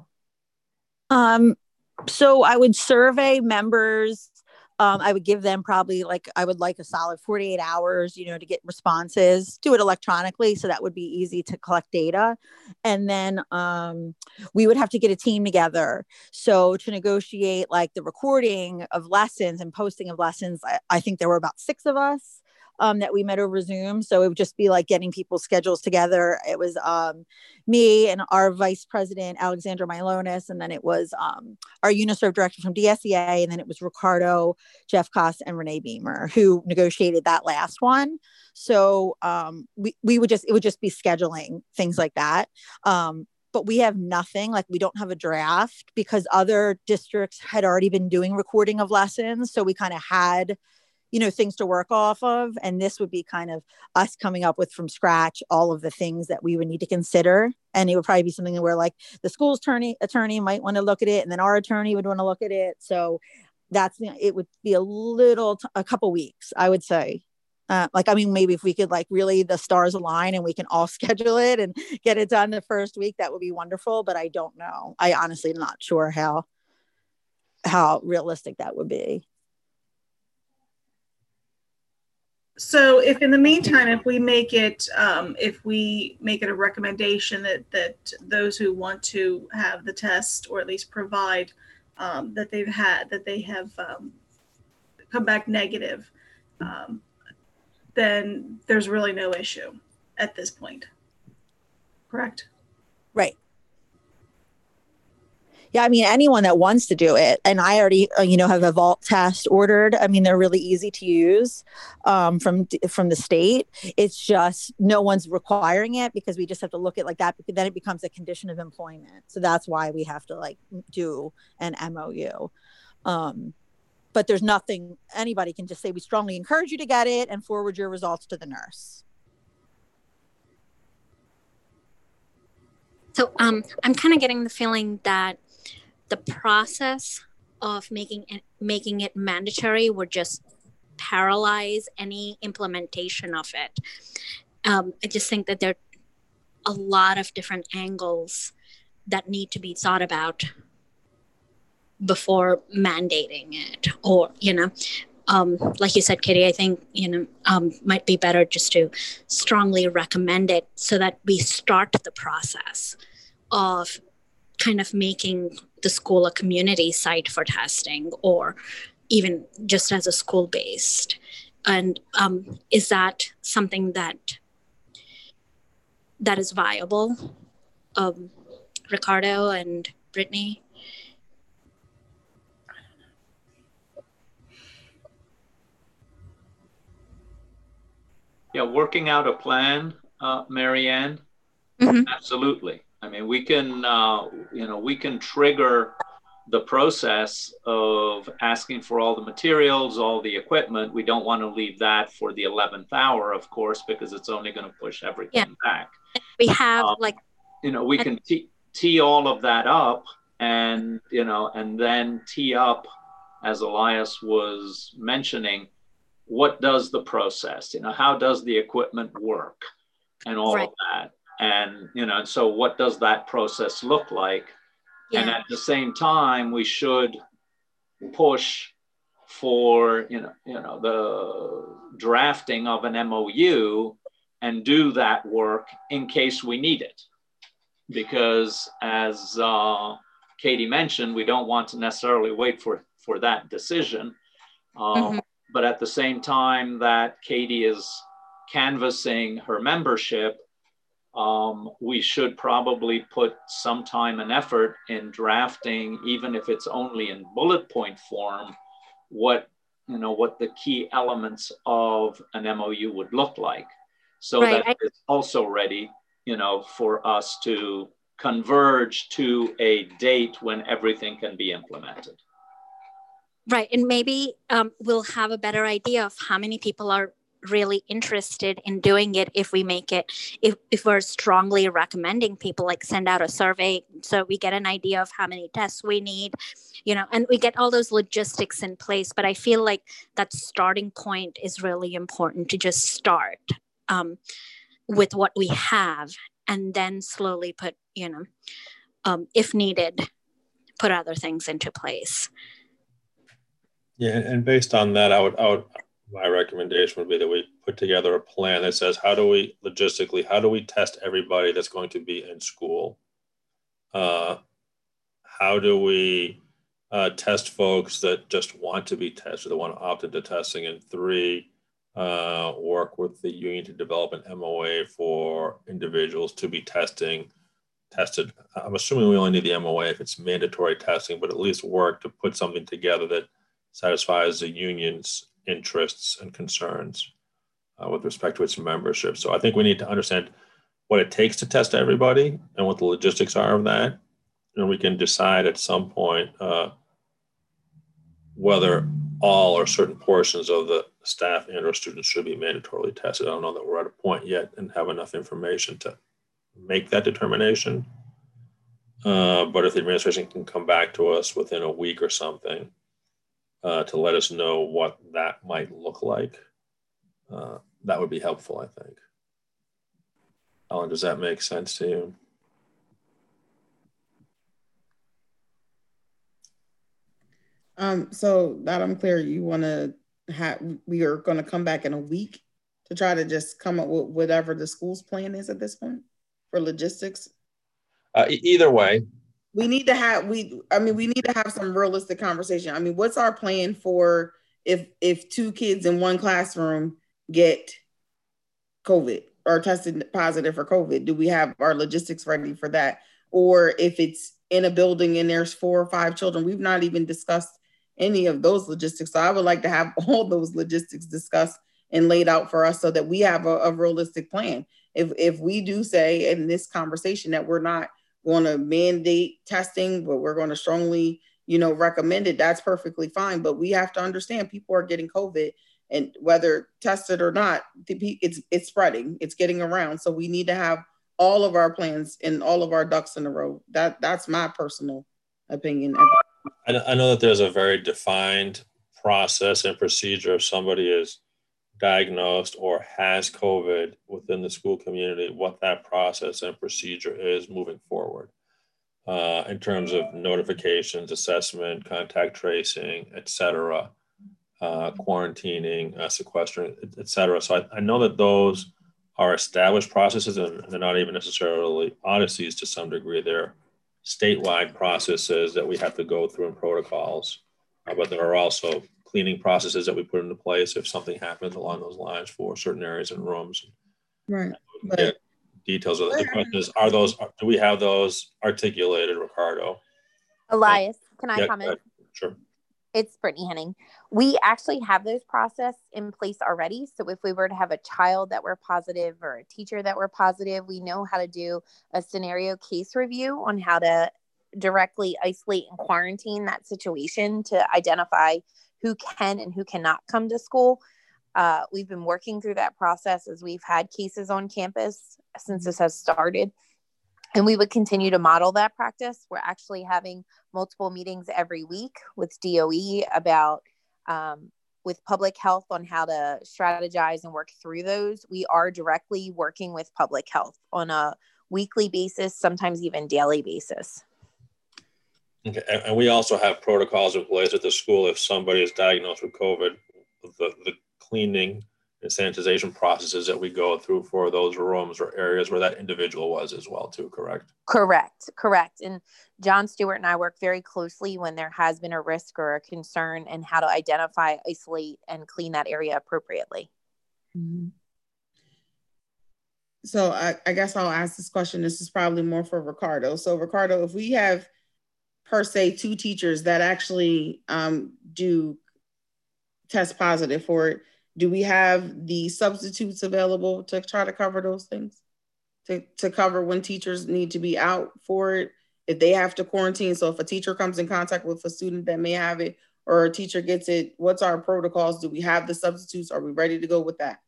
So I would survey members. I would give them probably I would like a solid 48 hours, to get responses, do it electronically. So that would be easy to collect data. And then we would have to get a team together. So to negotiate like the recording of lessons and posting of lessons, I think there were about 6 of us. that we met over Zoom. So it would just be like getting people's schedules together. It was me and our vice president, Alexandra Milonis, and then it was our UniServe director from DSEA, and then it was Ricardo, Jeff Koss, and Renee Beamer who negotiated that last one. So it would just be scheduling things like that. But we have nothing, like we don't have a draft because other districts had already been doing recording of lessons. So we kind of had, things to work off of. And this would be kind of us coming up with from scratch all of the things that we would need to consider. And it would probably be something where like the school's attorney might want to look at it, and then our attorney would want to look at it. So it would be a couple weeks, I would say. Maybe if we could really the stars align and we can all schedule it and get it done the first week, that would be wonderful. But I don't know. I honestly am not sure how realistic that would be. So if in the meantime, if we make it a recommendation that those who want to have the test, or at least provide that they have come back negative, then there's really no issue at this point. Correct? Right. Yeah, I mean, anyone that wants to do it, and I already, have a Vault test ordered. I mean, they're really easy to use from the state. It's just no one's requiring it because we just have to look at like that, because then it becomes a condition of employment. So that's why we have to do an MOU. But there's nothing, anybody can just say, we strongly encourage you to get it and forward your results to the nurse. So I'm kind of getting the feeling that the process of making it mandatory would just paralyze any implementation of it. I just think that there are a lot of different angles that need to be thought about before mandating it, or like you said, Katie, I think might be better just to strongly recommend it so that we start the process of kind of making the school a community site for testing, or even just as a school based. And is that something that is viable, Ricardo and Brittany? Yeah, working out a plan, Marianne. Mm-hmm. Absolutely. I mean, we can trigger the process of asking for all the materials, all the equipment. We don't want to leave that for the 11th hour, of course, because it's only going to push everything back. We have we can tee all of that up, and then tee up, as Elias was mentioning, what does the process, how does the equipment work, and all of that. And, so what does that process look like? Yeah. And at the same time, we should push for, the drafting of an MOU and do that work in case we need it. Because as Katie mentioned, we don't want to necessarily wait for that decision. But at the same time that Katie is canvassing her membership, we should probably put some time and effort in drafting, even if it's only in bullet point form, what the key elements of an MOU would look like, so that it's also ready, for us to converge to a date when everything can be implemented. Right, and maybe we'll have a better idea of how many people are really interested in doing it if we make it, if we're strongly recommending people, send out a survey so we get an idea of how many tests we need, and we get all those logistics in place. But I feel like that starting point is really important, to just start with what we have, and then slowly put, if needed, put other things into place. Yeah, and based on that, my recommendation would be that we put together a plan that says, how do we test everybody that's going to be in school? How do we test folks that just want to be tested, that want to opt into testing? And 3, work with the union to develop an MOA for individuals to be tested. I'm assuming we only need the MOA if it's mandatory testing, but at least work to put something together that satisfies the union's interests and concerns with respect to its membership. So I think we need to understand what it takes to test everybody and what the logistics are of that. And we can decide at some point whether all or certain portions of the staff and or students should be mandatorily tested. I don't know that we're at a point yet and have enough information to make that determination. But if the administration can come back to us within a week or something to let us know what that might look like, that would be helpful, I think. Ellen, does that make sense to you? So that I'm clear, you want to have, we are going to come back in a week to try to just come up with whatever the school's plan is at this point for logistics. Either way, we need to have, we need to have some realistic conversation. I mean, what's our plan for if 2 kids in one classroom get COVID or tested positive for COVID? Do we have our logistics ready for that? Or if it's in a building and there's 4 or 5 children, we've not even discussed any of those logistics. So I would like to have all those logistics discussed and laid out for us so that we have a realistic plan. If we do say in this conversation that we're not going to mandate testing, but we're going to strongly, recommend it, that's perfectly fine. But we have to understand people are getting COVID, and whether tested or not, it's spreading, it's getting around. So we need to have all of our plans and all of our ducks in a row. That's my personal opinion. I know that there's a very defined process and procedure if somebody is diagnosed or has COVID within the school community, what that process and procedure is moving forward in terms of notifications, assessment, contact tracing, et cetera, quarantining, sequestering, et cetera. So I know that those are established processes, and they're not even necessarily odysseys to some degree. They're statewide processes that we have to go through in protocols, but there are also cleaning processes that we put into place if something happens along those lines for certain areas and rooms. Right. Get details of it. The question is, do we have those articulated, Ricardo? Elias, can I comment? Sure. It's Brittany Henning. We actually have those process in place already. So if we were to have a child that were positive or a teacher that were positive, we know how to do a scenario case review on how to directly isolate and quarantine that situation to identify who can and who cannot come to school. We've been working through that process as we've had cases on campus since this has started. And we would continue to model that practice. We're actually having multiple meetings every week with DOE about with public health on how to strategize and work through those. We are directly working with public health on a weekly basis, sometimes even daily basis. Okay, and we also have protocols in place at the school if somebody is diagnosed with COVID, the cleaning and sanitization processes that we go through for those rooms or areas where that individual was as well too, correct? Correct. And John Stewart and I work very closely when there has been a risk or a concern and how to identify, isolate, and clean that area appropriately. Mm-hmm. So I guess I'll ask this question. This is probably more for Ricardo. So Ricardo, if we have per se 2 teachers that actually do test positive for it, do we have the substitutes available to try to cover those things? To cover when teachers need to be out for it, if they have to quarantine. So if a teacher comes in contact with a student that may have it or a teacher gets it, what's our protocols? Do we have the substitutes? Are we ready to go with that?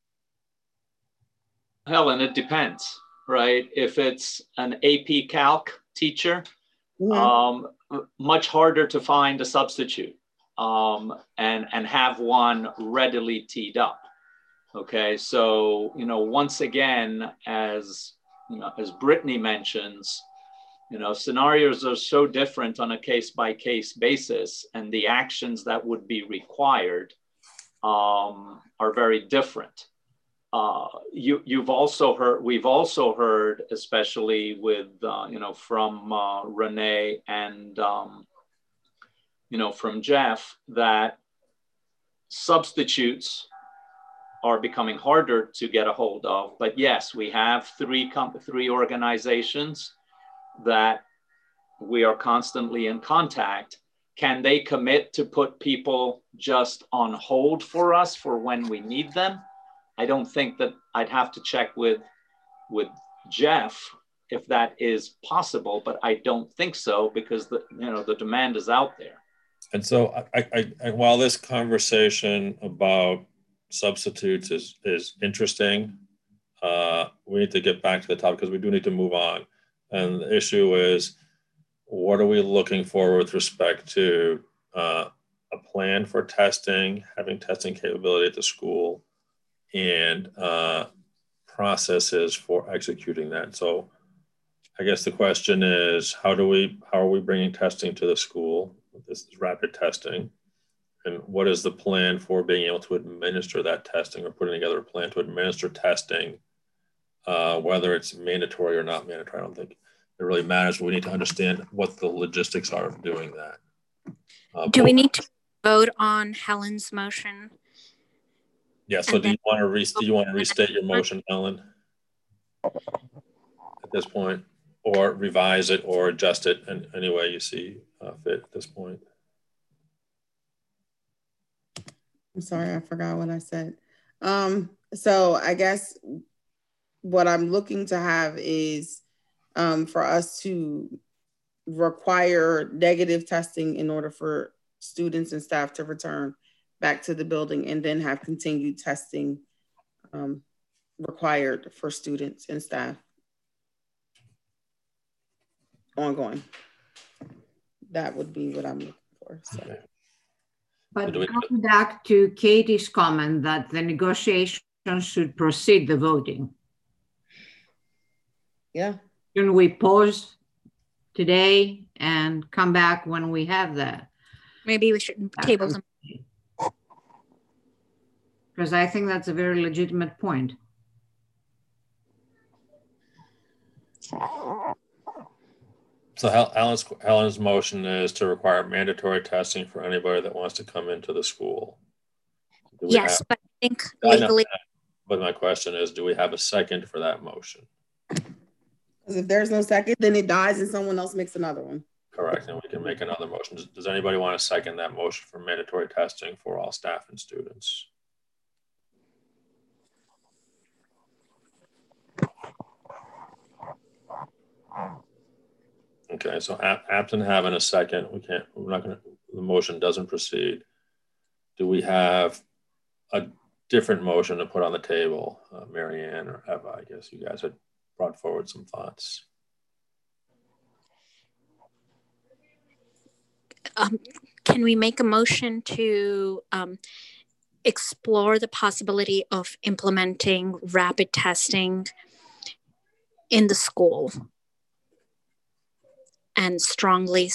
Helen, it depends, right? If it's an AP Calc teacher, much harder to find a substitute and have one readily teed up. Okay, so once again, as Brittany mentions, scenarios are so different on a case-by-case basis, and the actions that would be required are very different. We've also heard, especially with from Renee and from Jeff, that substitutes are becoming harder to get a hold of. But yes, we have three organizations that we are constantly in contact. Can they commit to put people just on hold for us for when we need them? I don't think that. I'd have to check with Jeff if that is possible, but I don't think so, because the demand is out there. And so I while this conversation about substitutes is interesting, we need to get back to the topic because we do need to move on. And the issue is, what are we looking for with respect to a plan for testing, having testing capability at the school, and processes for executing that? So I guess the question is, how are we bringing testing to the school? This is rapid testing. And what is the plan for being able to administer that testing, or putting together a plan to administer testing, whether it's mandatory or not mandatory? I don't think it really matters. We need to understand what the logistics are of doing that. Do we need to vote on Helen's motion? Yeah, so do you want to restate your motion, Helen, at this point, or revise it or adjust it in any way you see fit at this point? I'm sorry, I forgot what I said. So I guess what I'm looking to have is for us to require negative testing in order for students and staff to return back to the building, and then have continued testing required for students and staff ongoing. That would be what I'm looking for. So. Okay. But going back to Katie's comment that the negotiations should precede the voting. Yeah. Can we pause today and come back when we have that? Maybe we should table them. Because I think that's a very legitimate point. So Helen's motion is to require mandatory testing for anybody that wants to come into the school. Yes, but I think legally. But my question is, do we have a second for that motion? Because if there's no second, then it dies and someone else makes another one. Correct, and we can make another motion. Does anybody want to second that motion for mandatory testing for all staff and students? Okay, so absent having a second, the motion doesn't proceed. Do we have a different motion to put on the table? Mary Ann or Eva, I guess you guys had brought forward some thoughts. Can we make a motion to explore the possibility of implementing rapid testing in the school, and strongly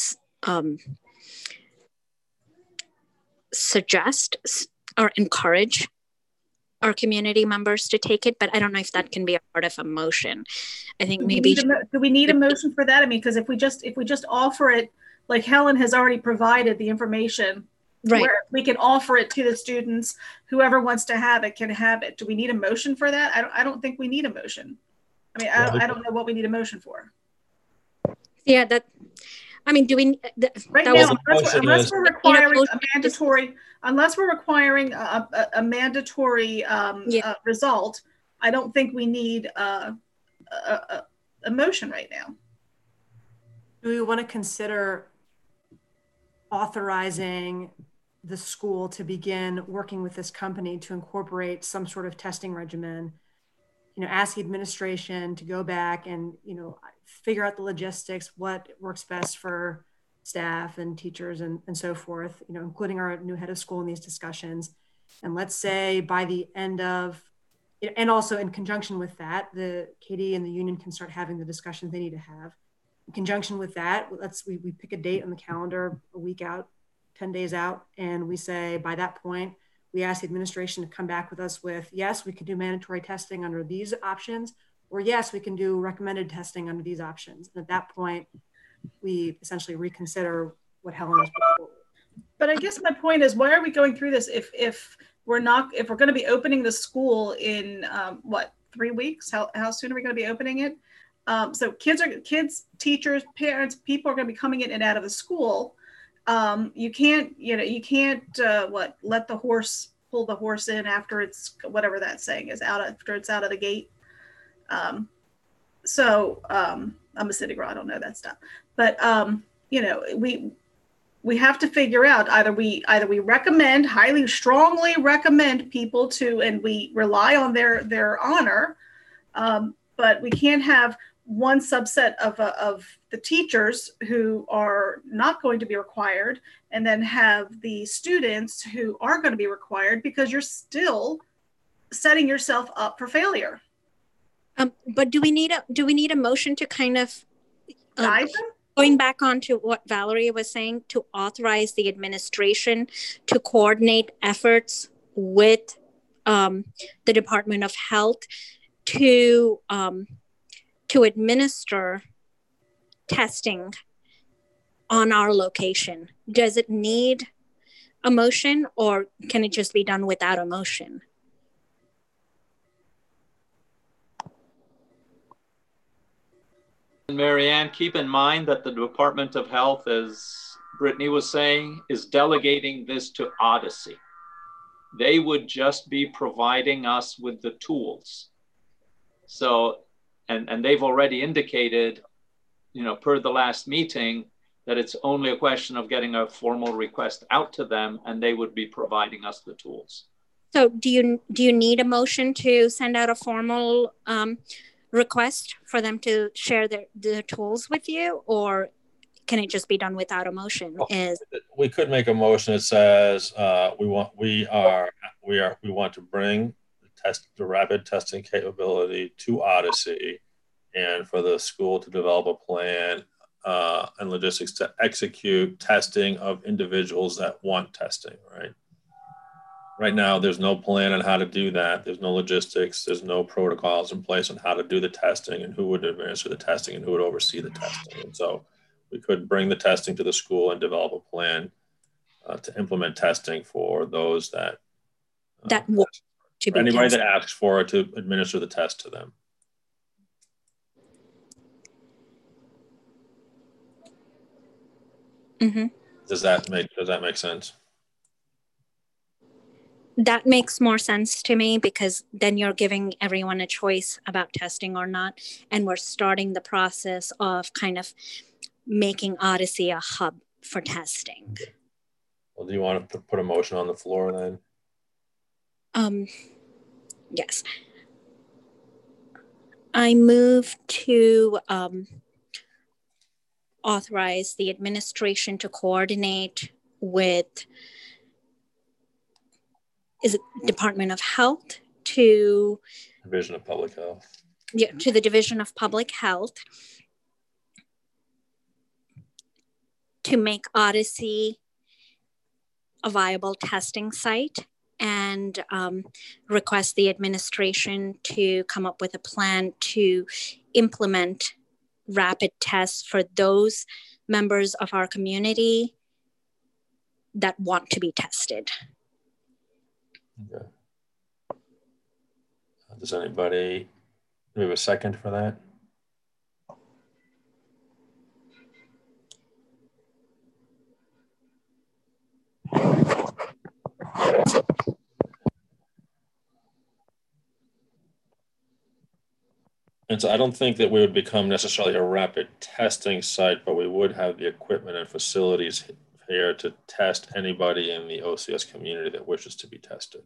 suggest or encourage our community members to take it? But I don't know if that can be a part of a motion. I think maybe do we need a motion for that? I mean, because if we just offer it, like Helen has already provided the information, right, where we can offer it to the students, whoever wants to have it can have it. Do we need a motion for that? I don't think we need a motion. I mean, I don't know what we need a motion for. Yeah, I mean, do we right now, unless we're requiring a mandatory, result, I don't think we need a motion right now. Do we want to consider authorizing the school to begin working with this company to incorporate some sort of testing regimen? You know, ask the administration to go back and, you know, figure out the logistics, what works best for staff and teachers and so forth, you know, including our new head of school in these discussions. And let's say by the end of, and also in conjunction with that, the KD and the union can start having the discussions they need to have. In conjunction with that, we pick a date on the calendar, a week out, 10 days out, and we say by that point, we ask the administration to come back with us with, yes, we could do mandatory testing under these options, or yes, we can do recommended testing under these options. And at that point, we essentially reconsider what Helen has put forward. But I guess my point is, why are we going through this if if we're going to be opening the school in 3 weeks, how soon are we going to be opening it? So kids, teachers, parents, people are going to be coming in and out of the school. You can't let the horse pull the horse in after it's, whatever that saying is, after it's out of the gate. I'm a city girl, I don't know that stuff, but we have to figure out, either we recommend, strongly recommend people to, and we rely on their honor, but we can't have one subset of the teachers who are not going to be required, and then have the students who are going to be required, because you're still setting yourself up for failure. But do we need a motion to kind of guide them? Going back on to what Valerie was saying, to authorize the administration to coordinate efforts with the Department of Health to administer testing on our location. Does it need a motion, or can it just be done without a motion? Mary Ann, keep in mind that the Department of Health, as Brittany was saying, is delegating this to Odyssey. They would just be providing us with the tools. So, and they've already indicated, per the last meeting, that it's only a question of getting a formal request out to them, and they would be providing us the tools. So do you need a motion to send out a formal request for them to share their tools with you, or can it just be done without a motion? We could make a motion that says we want to bring the rapid testing capability to Odyssey, and for the school to develop a plan and logistics to execute testing of individuals that want testing, right? Right now, there's no plan on how to do that. There's no logistics. There's no protocols in place on how to do the testing and who would administer the testing and who would oversee the testing. And so we could bring the testing to the school and develop a plan to implement testing for those that want to be anybody tested. that asks for it, to administer the test to them. Mm-hmm. Does that make sense? That makes more sense to me, because then you're giving everyone a choice about testing or not. And we're starting the process of kind of making Odyssey a hub for testing. Well, do you want to put a motion on the floor then? Yes. I move to authorize the administration to coordinate with Department of Health to Division of Public Health. Yeah, to the Division of Public Health to make Odyssey a viable testing site, and request the administration to come up with a plan to implement rapid tests for those members of our community that want to be tested. Okay. Does anybody, do we have a second for that? And so I don't think that we would become necessarily a rapid testing site, but we would have the equipment and facilities here to test anybody in the OCS community that wishes to be tested.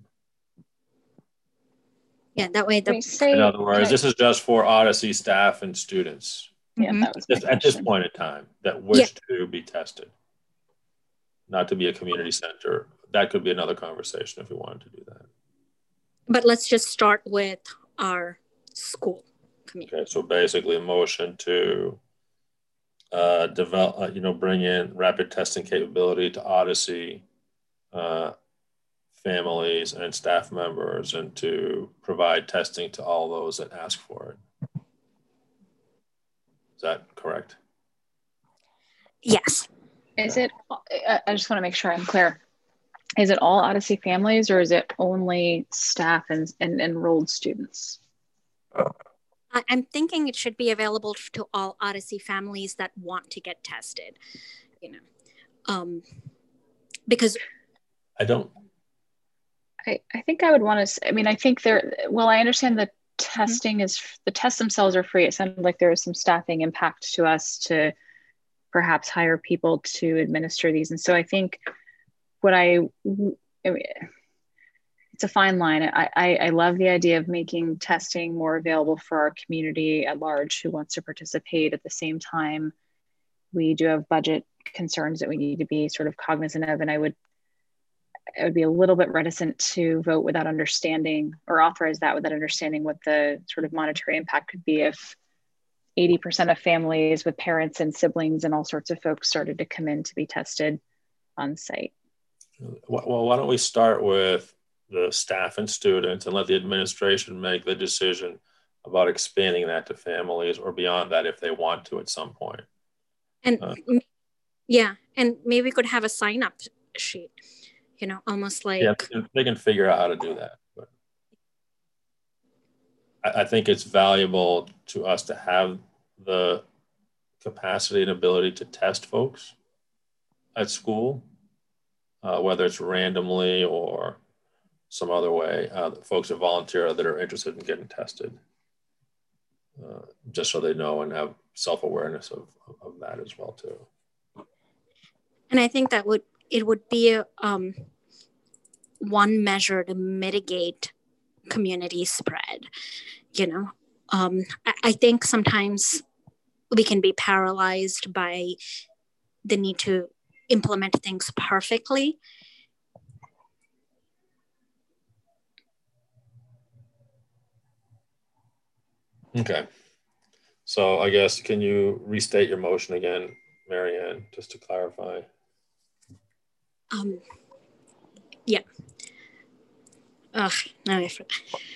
Yeah, that way. In other words, this is just for Odyssey staff and students. Yeah, that was just at this point in time that wish to be tested, not to be a community center. That could be another conversation if we wanted to do that. But let's just start with our school community. Okay, so basically a motion to develop, bring in rapid testing capability to Odyssey families and staff members, and to provide testing to all those that ask for it. Is that correct? Yes. Is it, I just want to make sure I'm clear. Is it all Odyssey families, or is it only staff and enrolled students? I'm thinking it should be available to all Odyssey families that want to get tested, you know, because I don't. I think I would want to, I mean, I think well, I understand the testing is, the tests themselves are free. It sounded like there was some staffing impact to us to perhaps hire people to administer these. And so I think I mean, it's a fine line. I love the idea of making testing more available for our community at large who wants to participate. At the same time, we do have budget concerns that we need to be sort of cognizant of. And I would be a little bit reticent to vote without understanding, or authorize that without understanding what the sort of monetary impact could be if 80% of families with parents and siblings and all sorts of folks started to come in to be tested on site. Well, why don't we start with the staff and students and let the administration make the decision about expanding that to families or beyond that if they want to at some point. And yeah, and maybe we could have a sign up sheet, you know, almost like. Yeah, they can figure out how to do that. But I think it's valuable to us to have the capacity and ability to test folks at school, whether it's randomly or some other way, folks that volunteer that are interested in getting tested, just so they know and have self-awareness of that as well too. And I think that it would be one measure to mitigate community spread. You know, I think sometimes we can be paralyzed by the need to implement things perfectly. Okay. So I guess, can you restate your motion again, Mary Ann, just to clarify? Yeah. Ugh, no, I forgot.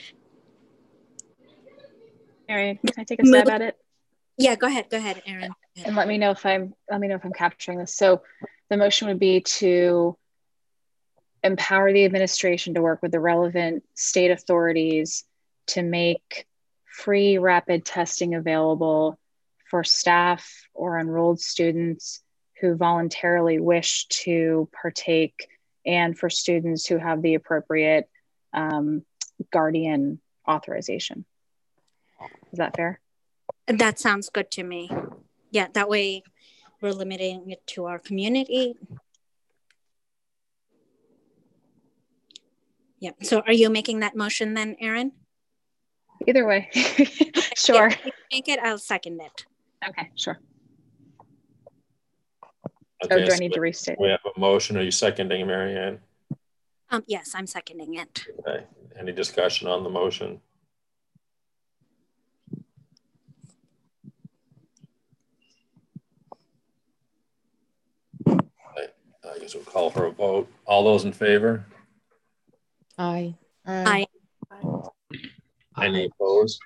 Mary, can I take a stab at it? Yeah, go ahead, Erin. And let me know if I'm capturing this. So the motion would be to empower the administration to work with the relevant state authorities to make free rapid testing available for staff or enrolled students who voluntarily wish to partake, and for students who have the appropriate guardian authorization. Is that fair? That sounds good to me. Yeah, that way we're limiting it to our community. Yeah, so are you making that motion then, Erin? Either way. Sure. If you make it, I'll second it. Okay, sure. Okay, do I need to restate? We have a motion. Are you seconding, Mary Ann? Yes, I'm seconding it. Okay. Any discussion on the motion? I guess we'll call for a vote. All those in favor? Aye. Aye. Any opposed?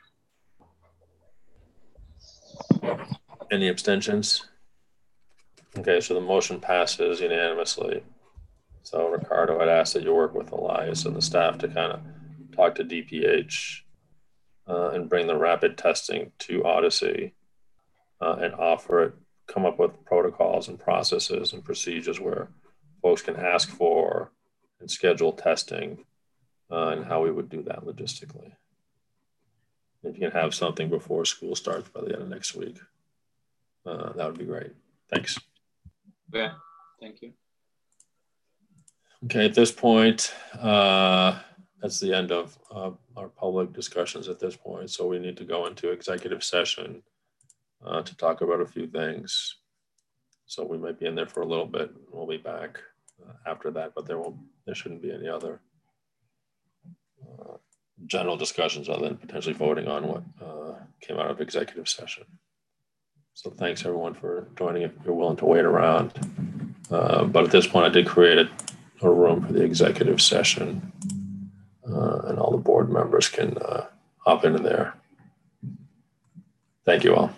Any abstentions? Okay, so the motion passes unanimously. So Ricardo, I'd ask that you work with Elias and the staff to kind of talk to DPH and bring the rapid testing to Odyssey and offer it, come up with protocols and processes and procedures where folks can ask for and schedule testing and how we would do that logistically. If you can have something before school starts by the end of next week, that would be great. Thanks. Okay, thank you. Okay, at this point, that's the end of our public discussions at this point. So we need to go into executive session to talk about a few things. So we might be in there for a little bit. We'll be back after that, but there shouldn't be any other general discussions other than potentially voting on what came out of executive session. So thanks everyone for joining if you're willing to wait around. But at this point, I did create a room for the executive session and all the board members can hop into there. Thank you all.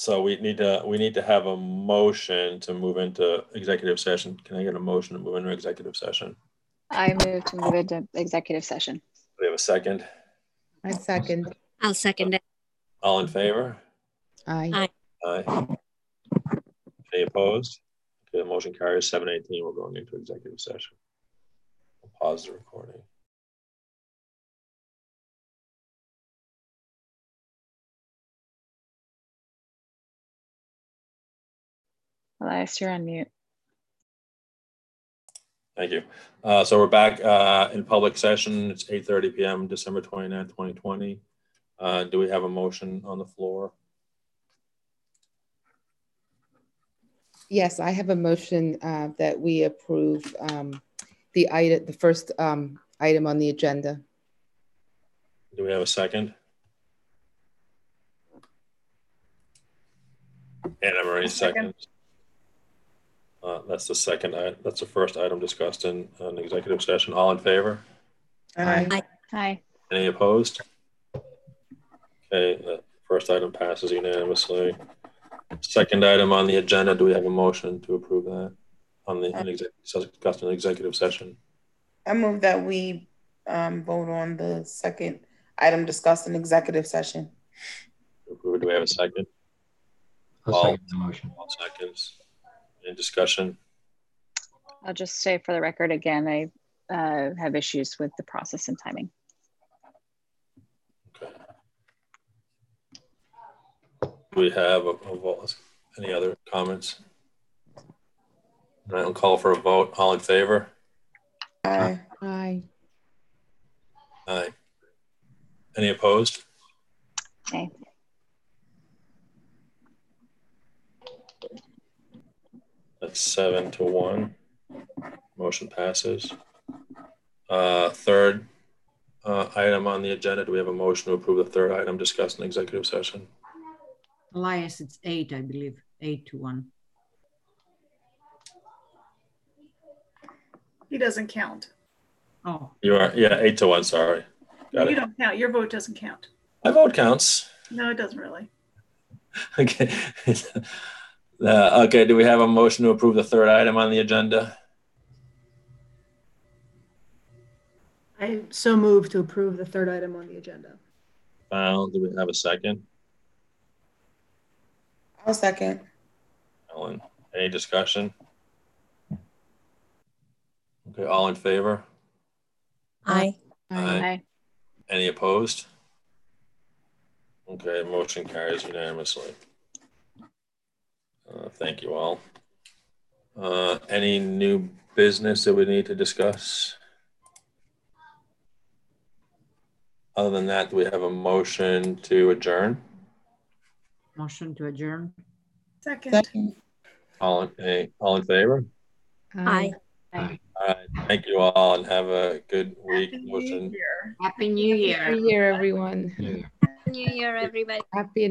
So we need to have a motion to move into executive session. Can I get a motion to move into executive session? I move to move into executive session. Do we have a second? I second. I'll second it. All in favor? Aye. Aye. Any opposed? Okay, the motion carries 7:18. We're going into executive session. I'll pause the recording. Elias, you're on mute. Thank you. So we're back in public session. It's 8:30 p.m. December 29th, 2020. Do we have a motion on the floor? Yes, I have a motion that we approve the first item on the agenda. Do we have a second? Anna Marie seconds. That's the second. That's the first item discussed in an executive session. All in favor? Aye. Hi. Any opposed? Okay, the first item passes unanimously. Second item on the agenda. Do we have a motion to approve that on the discussed in executive session? I move that we vote on the second item discussed in executive session. Do we have a second? I'll second the motion. All seconds. Any discussion? I'll just say for the record again, I have issues with the process and timing. Okay. Do we have any other comments? I'll call for a vote. All in favor? Aye. Aye. Aye. Any opposed? Okay. That's 7-1. Motion passes. Third item on the agenda. Do we have a motion to approve the third item discussed in executive session? Elias, it's 8, I believe. 8-1. He doesn't count. Oh, You are, yeah, 8-1. Sorry. Got You it. don't count. Your vote doesn't count. My vote counts. No, it doesn't really. Okay. Okay. Do we have a motion to approve the third item on the agenda? I so move to approve the third item on the agenda. Do we have a second? I'll second. Ellen, any discussion? Okay, all in favor? Aye. Aye. Any opposed? Okay, motion carries unanimously. Thank you all. Any new business that we need to discuss? Other than that, do we have a motion to adjourn? motion to adjourn. Second. All in favor? Aye. All right, thank you all and have a good week. Happy New Motion. Year. Happy New Year. Happy New Year, everyone. Yeah. New Year, everybody. Happy